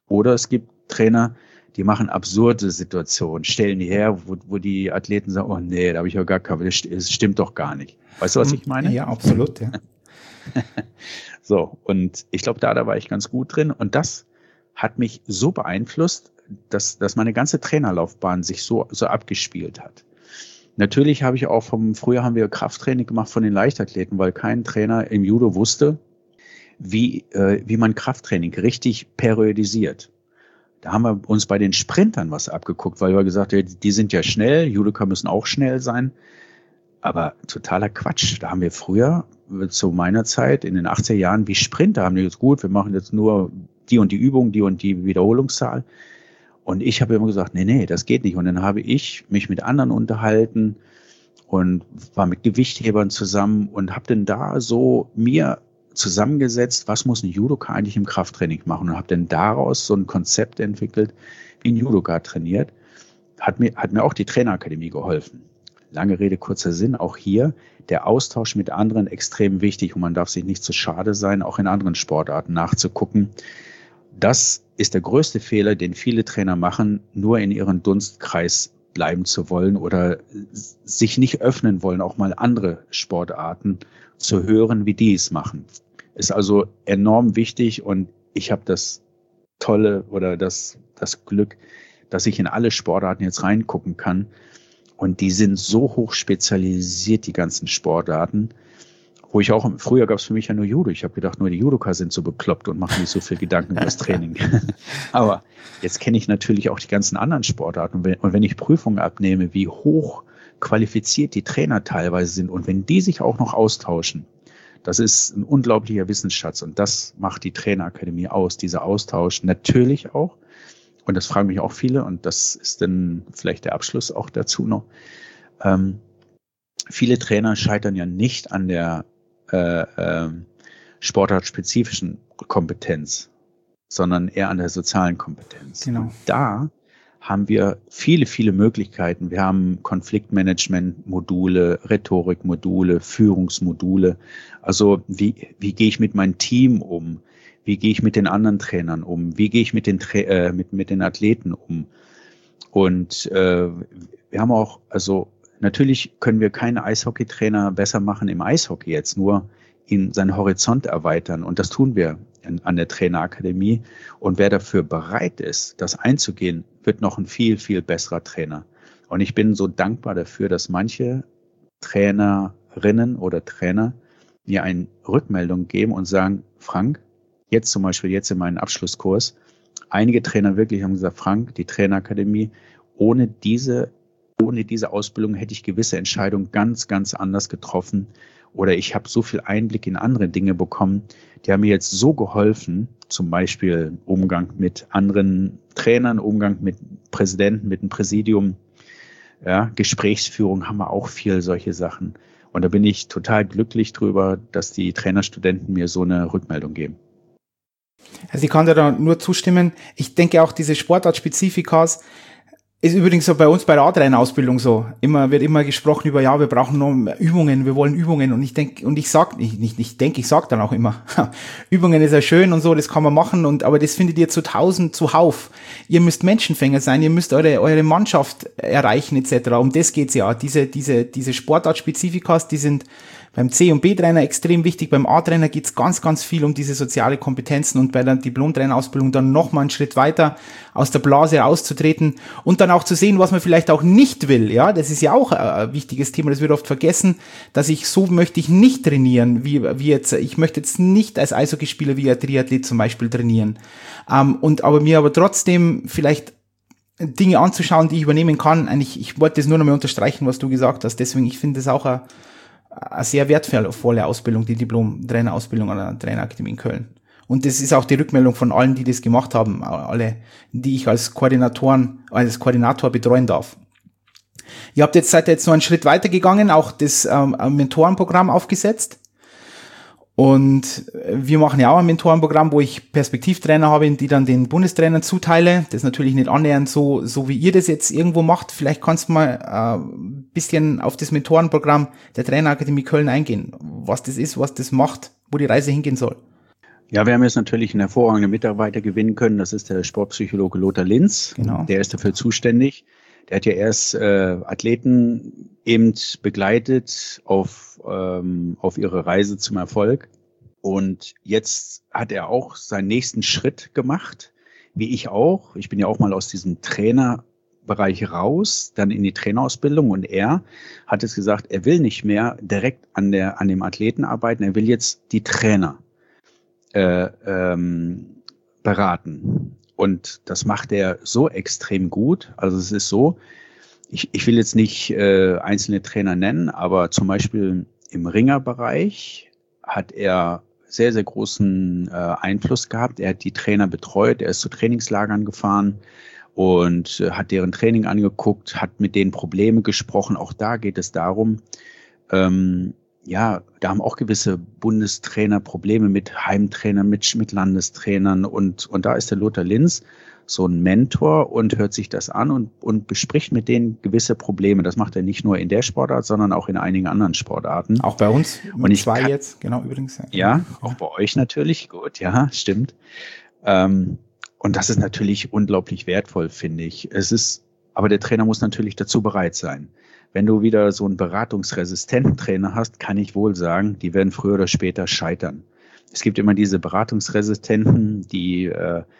Oder es gibt Trainer, die machen absurde Situationen, stellen die her, wo die Athleten sagen, oh nee, da habe ich ja gar keine, es stimmt doch gar nicht. Weißt du, was ich meine? Ja, absolut, ja. So, und ich glaube, da war ich ganz gut drin. Und das hat mich so beeinflusst, dass meine ganze Trainerlaufbahn sich so abgespielt hat. Natürlich habe ich auch früher haben wir Krafttraining gemacht von den Leichtathleten, weil kein Trainer im Judo wusste, wie man Krafttraining richtig periodisiert. Da haben wir uns bei den Sprintern was abgeguckt, weil wir gesagt haben, die sind ja schnell, Judoka müssen auch schnell sein. Aber totaler Quatsch. Da haben wir früher, zu meiner Zeit, in den 80er Jahren, wie Sprinter, haben die jetzt gut, wir machen jetzt nur die und die Übung, die und die Wiederholungszahl. Und ich habe immer gesagt, nee, das geht nicht. Und dann habe ich mich mit anderen unterhalten und war mit Gewichthebern zusammen und habe dann da so mir zusammengesetzt, was muss ein Judoka eigentlich im Krafttraining machen, und habe dann daraus so ein Konzept entwickelt, wie ein Judoka trainiert. Hat mir auch die Trainerakademie geholfen. Lange Rede, kurzer Sinn, auch hier der Austausch mit anderen extrem wichtig, und man darf sich nicht zu schade sein, auch in anderen Sportarten nachzugucken. Das ist der größte Fehler, den viele Trainer machen, nur in ihrem Dunstkreis bleiben zu wollen oder sich nicht öffnen wollen, auch mal andere Sportarten zu hören, wie die es machen. Ist also enorm wichtig, und ich habe das Tolle oder das Glück, dass ich in alle Sportarten jetzt reingucken kann. Und die sind so hoch spezialisiert, die ganzen Sportarten, wo ich auch, früher gab es für mich ja nur Judo. Ich habe gedacht, nur die Judoka sind so bekloppt und machen nicht so viel Gedanken über das Training. Aber jetzt kenne ich natürlich auch die ganzen anderen Sportarten. Und wenn ich Prüfungen abnehme, wie hoch qualifiziert die Trainer teilweise sind, und wenn die sich auch noch austauschen, das ist ein unglaublicher Wissensschatz. Und das macht die Trainerakademie aus, dieser Austausch natürlich auch. Und das fragen mich auch viele, und das ist dann vielleicht der Abschluss auch dazu noch. Viele Trainer scheitern ja nicht an der sportartspezifischen Kompetenz, sondern eher an der sozialen Kompetenz. Genau. Und da haben wir viele, viele Möglichkeiten. Wir haben Konfliktmanagement-Module, Rhetorik-Module, Führungsmodule. Also wie gehe ich mit meinem Team um? Wie gehe ich mit den anderen Trainern um? Wie gehe ich mit den Athleten um? Und wir haben auch, also natürlich können wir keine Eishockeytrainer besser machen im Eishockey jetzt, nur ihn seinen Horizont erweitern. Und das tun wir an der Trainerakademie. Und wer dafür bereit ist, das einzugehen, wird noch ein viel, viel besserer Trainer. Und ich bin so dankbar dafür, dass manche Trainerinnen oder Trainer mir eine Rückmeldung geben und sagen, Frank, jetzt zum Beispiel jetzt in meinem Abschlusskurs, einige Trainer wirklich haben gesagt, Frank, die Trainerakademie, ohne diese Ausbildung hätte ich gewisse Entscheidungen ganz, ganz anders getroffen, oder ich habe so viel Einblick in andere Dinge bekommen, die haben mir jetzt so geholfen, zum Beispiel Umgang mit anderen Trainern, Umgang mit Präsidenten, mit dem Präsidium, ja, Gesprächsführung haben wir auch viel solche Sachen. Und da bin ich total glücklich drüber, dass die Trainerstudenten mir so eine Rückmeldung geben. Also ich kann dir da nur zustimmen. Ich denke auch, diese Sportartspezifikas ist übrigens so bei uns bei der A-Trainer-Ausbildung so. Wird immer gesprochen über, ja, wir brauchen noch Übungen, wir wollen Übungen. Und ich sag dann auch immer, Übungen ist ja schön und so, das kann man machen, aber das findet ihr zuhauf. Ihr müsst Menschenfänger sein, ihr müsst eure Mannschaft erreichen, etc. Um das geht's ja. Diese Sportartspezifikas, die sind beim C- und B-Trainer extrem wichtig. Beim A-Trainer geht's ganz, ganz viel um diese soziale Kompetenzen, und bei der Diplom-Trainerausbildung dann nochmal einen Schritt weiter aus der Blase rauszutreten und dann auch zu sehen, was man vielleicht auch nicht will. Ja, das ist ja auch ein wichtiges Thema. Das wird oft vergessen, dass möchte ich nicht trainieren, wie jetzt. Ich möchte jetzt nicht als Eishockeyspieler wie ein Triathlet zum Beispiel trainieren. Aber mir trotzdem vielleicht Dinge anzuschauen, die ich übernehmen kann. Eigentlich, ich wollte das nur noch mal unterstreichen, was du gesagt hast. Deswegen, ich finde das auch eine sehr wertvolle Ausbildung, die Diplom-Trainerausbildung an der Trainerakademie in Köln. Und das ist auch die Rückmeldung von allen, die das gemacht haben, alle, die ich als Koordinator betreuen darf. Seid jetzt noch einen Schritt weiter gegangen, auch das Mentorenprogramm aufgesetzt. Und wir machen ja auch ein Mentorenprogramm, wo ich Perspektivtrainer habe, die dann den Bundestrainern zuteile. Das ist natürlich nicht annähernd so wie ihr das jetzt irgendwo macht. Vielleicht kannst du mal ein bisschen auf das Mentorenprogramm der Trainerakademie Köln eingehen. Was das ist, was das macht, wo die Reise hingehen soll. Ja, wir haben jetzt natürlich einen hervorragenden Mitarbeiter gewinnen können. Das ist der Sportpsychologe Lothar Linz. Genau. Der ist dafür zuständig. Der hat ja erst Athleten eben begleitet auf ihre Reise zum Erfolg. Und jetzt hat er auch seinen nächsten Schritt gemacht, wie ich auch. Ich bin ja auch mal aus diesem Trainerbereich raus, dann in die Trainerausbildung. Und er hat jetzt gesagt, er will nicht mehr direkt an dem Athleten arbeiten. Er will jetzt die Trainer beraten. Und das macht er so extrem gut. Also es ist so, ich will jetzt nicht einzelne Trainer nennen, aber zum Beispiel im Ringerbereich hat er sehr, sehr großen Einfluss gehabt. Er hat die Trainer betreut, er ist zu Trainingslagern gefahren und hat deren Training angeguckt, hat mit denen Probleme gesprochen. Auch da geht es darum, ja, da haben auch gewisse Bundestrainer Probleme mit Heimtrainern, mit Landestrainern und da ist der Lothar Linz so ein Mentor und hört sich das an und bespricht mit denen gewisse Probleme. Das macht er nicht nur in der Sportart, sondern auch in einigen anderen Sportarten. Auch bei uns, und ich zwei jetzt, genau, übrigens. Ja, auch bei euch natürlich, gut, ja, stimmt. Und das ist natürlich unglaublich wertvoll, finde ich. Aber der Trainer muss natürlich dazu bereit sein. Wenn du wieder so einen beratungsresistenten Trainer hast, kann ich wohl sagen, die werden früher oder später scheitern. Es gibt immer diese Beratungsresistenten, die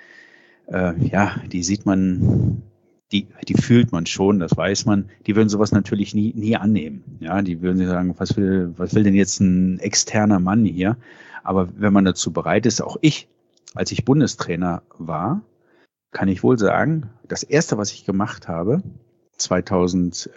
sieht man, die fühlt man schon, das weiß man. Die würden sowas natürlich nie annehmen. Ja, die würden sagen, was will denn jetzt ein externer Mann hier? Aber wenn man dazu bereit ist, auch ich, als ich Bundestrainer war, kann ich wohl sagen, das erste, was ich gemacht habe, 2000,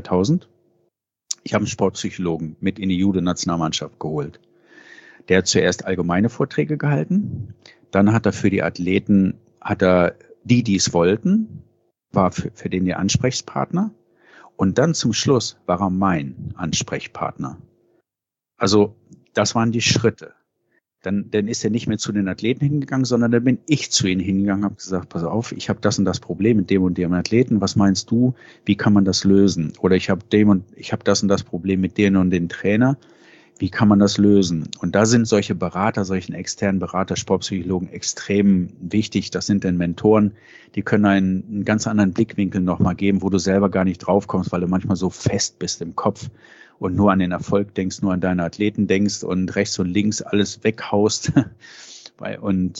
ich habe einen Sportpsychologen mit in die Judo-Nationalmannschaft geholt. Der hat zuerst allgemeine Vorträge gehalten, dann hat er für die Athleten, die es wollten, war für den der Ansprechpartner und dann zum Schluss war er mein Ansprechpartner. Also das waren die Schritte. Dann ist er nicht mehr zu den Athleten hingegangen, sondern dann bin ich zu ihnen hingegangen, habe gesagt, pass auf, ich habe das und das Problem mit dem und dem Athleten, was meinst du, wie kann man das lösen? Oder ich habe das und das Problem mit denen und den Trainer, wie kann man das lösen? Und da sind solche Berater, solchen externen Berater, Sportpsychologen extrem wichtig. Das sind dann Mentoren, die können einen ganz anderen Blickwinkel nochmal geben, wo du selber gar nicht drauf kommst, weil du manchmal so fest bist im Kopf und nur an den Erfolg denkst, nur an deine Athleten denkst und rechts und links alles weghaust. Und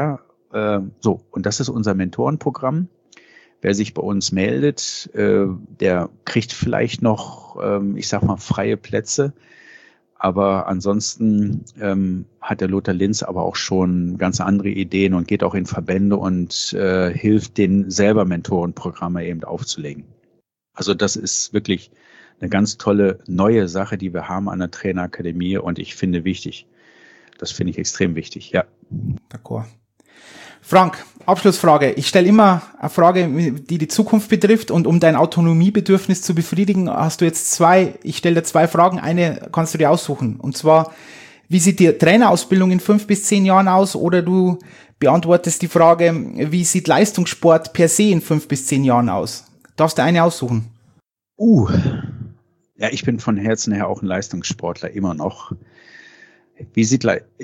das ist unser Mentorenprogramm. Wer sich bei uns meldet, der kriegt vielleicht noch, freie Plätze. Aber ansonsten hat der Lothar Linz aber auch schon ganz andere Ideen und geht auch in Verbände und hilft denen selber Mentorenprogramme eben aufzulegen. Also das ist wirklich eine ganz tolle neue Sache, die wir haben an der Trainerakademie und ich finde wichtig. Das finde ich extrem wichtig, ja. D'accord. Frank, Abschlussfrage. Ich stelle immer eine Frage, die die Zukunft betrifft und um dein Autonomiebedürfnis zu befriedigen, hast du jetzt ich stelle dir 2 Fragen, eine kannst du dir aussuchen. Und zwar, wie sieht die Trainerausbildung in 5 bis 10 Jahren aus? Oder du beantwortest die Frage, wie sieht Leistungssport per se in 5 bis 10 Jahren aus? Darfst du eine aussuchen? Ja, ich bin von Herzen her auch ein Leistungssportler, immer noch. Wie sieht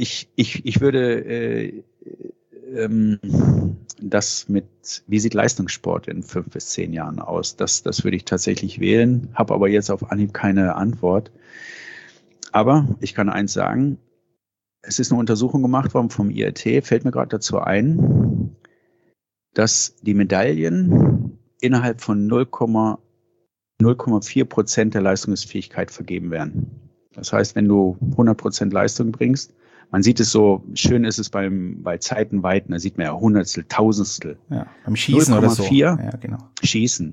Leistungssport in 5 bis 10 Jahren aus? Das würde ich tatsächlich wählen, habe aber jetzt auf Anhieb keine Antwort. Aber ich kann eins sagen, es ist eine Untersuchung gemacht worden vom IRT, fällt mir gerade dazu ein, dass die Medaillen innerhalb von 0,4% der Leistungsfähigkeit vergeben werden. Das heißt, wenn du 100% Leistung bringst, man sieht es so, schön ist es bei Zeitenweiten, da sieht man ja Hundertstel, Tausendstel. Ja, beim Schießen oder so. Ja, genau. Schießen.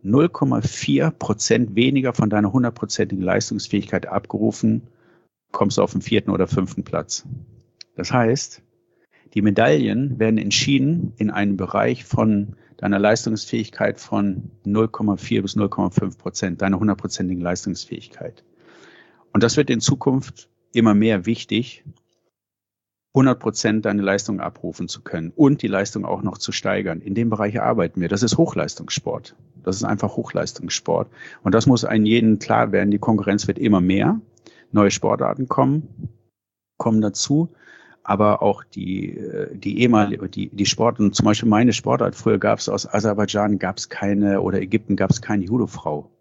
0,4% weniger von deiner 100%igen Leistungsfähigkeit abgerufen, kommst du auf den 4. oder 5. Platz. Das heißt, die Medaillen werden entschieden in einem Bereich von deiner Leistungsfähigkeit von 0,4 bis 0,5%, deiner 100%igen Leistungsfähigkeit. Und das wird in Zukunft immer mehr wichtig, 100% deine Leistung abrufen zu können und die Leistung auch noch zu steigern. In dem Bereich arbeiten wir. Das ist Hochleistungssport. Das ist einfach Hochleistungssport. Und das muss einem jeden klar werden. Die Konkurrenz wird immer mehr. Neue Sportarten kommen dazu. aber auch die Sportarten, zum Beispiel meine Sportart, früher gab es aus Aserbaidschan oder Ägypten gab es keine Judofrau.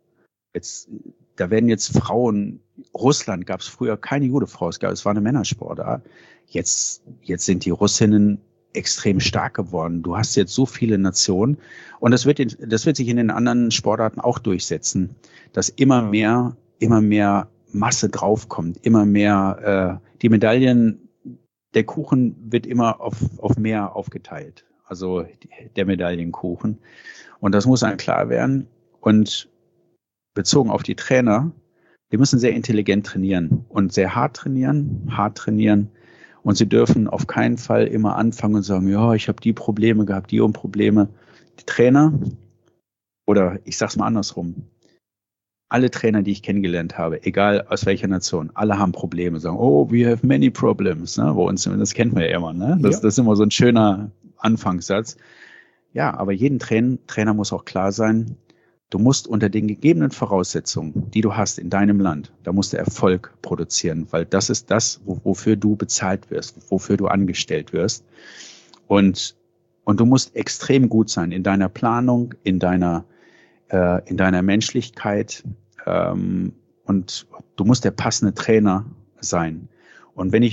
Da werden jetzt Frauen, Russland gab es früher keine Judofrau, es war eine Männersportart. Jetzt sind die Russinnen extrem stark geworden. Du hast jetzt so viele Nationen und das wird sich in den anderen Sportarten auch durchsetzen, dass immer mehr Masse draufkommt, immer mehr die Medaillen, der Kuchen wird immer auf mehr aufgeteilt, also der Medaillenkuchen. Und das muss einem klar werden. Und bezogen auf die Trainer, die müssen sehr intelligent trainieren und sehr hart trainieren. Und sie dürfen auf keinen Fall immer anfangen und sagen, ja, ich habe die Probleme gehabt, die Probleme. Die Trainer, oder ich sag's mal andersrum, alle Trainer, die ich kennengelernt habe, egal aus welcher Nation, alle haben Probleme, sagen, oh, we have many problems, ne? Bei uns, das kennt man ja immer, ne? Das ist immer so ein schöner Anfangssatz. Ja, aber jeden Trainer muss auch klar sein, du musst unter den gegebenen Voraussetzungen, die du hast in deinem Land, da musst du Erfolg produzieren, weil das ist das, wofür du bezahlt wirst, wofür du angestellt wirst. Und du musst extrem gut sein in deiner Planung, in deiner Menschlichkeit, und du musst der passende Trainer sein. Und wenn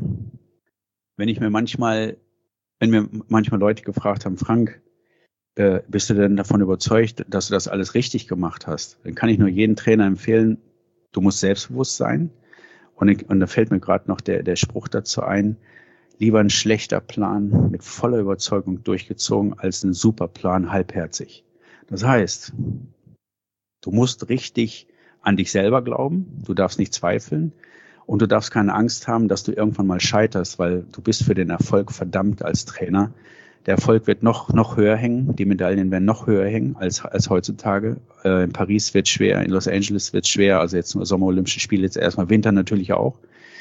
mir manchmal Leute gefragt haben, Frank, bist du denn davon überzeugt, dass du das alles richtig gemacht hast? Dann kann ich nur jedem Trainer empfehlen, du musst selbstbewusst sein. Und da fällt mir gerade noch der Spruch dazu ein, lieber ein schlechter Plan mit voller Überzeugung durchgezogen, als ein super Plan halbherzig. Das heißt, du musst richtig an dich selber glauben, du darfst nicht zweifeln und du darfst keine Angst haben, dass du irgendwann mal scheiterst, weil du bist für den Erfolg verdammt als Trainer. Der Erfolg wird noch höher hängen, die Medaillen werden noch höher hängen als heutzutage. In Paris wird schwer, in Los Angeles wird schwer, also jetzt nur Sommerolympische Spiele, jetzt erstmal Winter natürlich auch.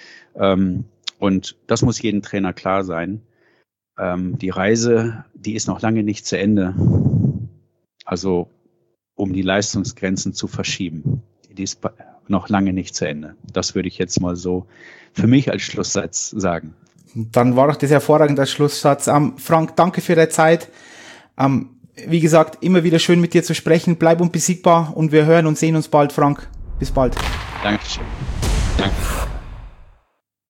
Und das muss jedem Trainer klar sein. Die Reise, die ist noch lange nicht zu Ende. Also um die Leistungsgrenzen zu verschieben. Die ist noch lange nicht zu Ende. Das würde ich jetzt mal so für mich als Schlusssatz sagen. Dann war doch das hervorragend als Schlusssatz. Frank, danke für deine Zeit. Wie gesagt, immer wieder schön mit dir zu sprechen. Bleib unbesiegbar und wir hören und sehen uns bald, Frank. Bis bald. Dankeschön. Danke.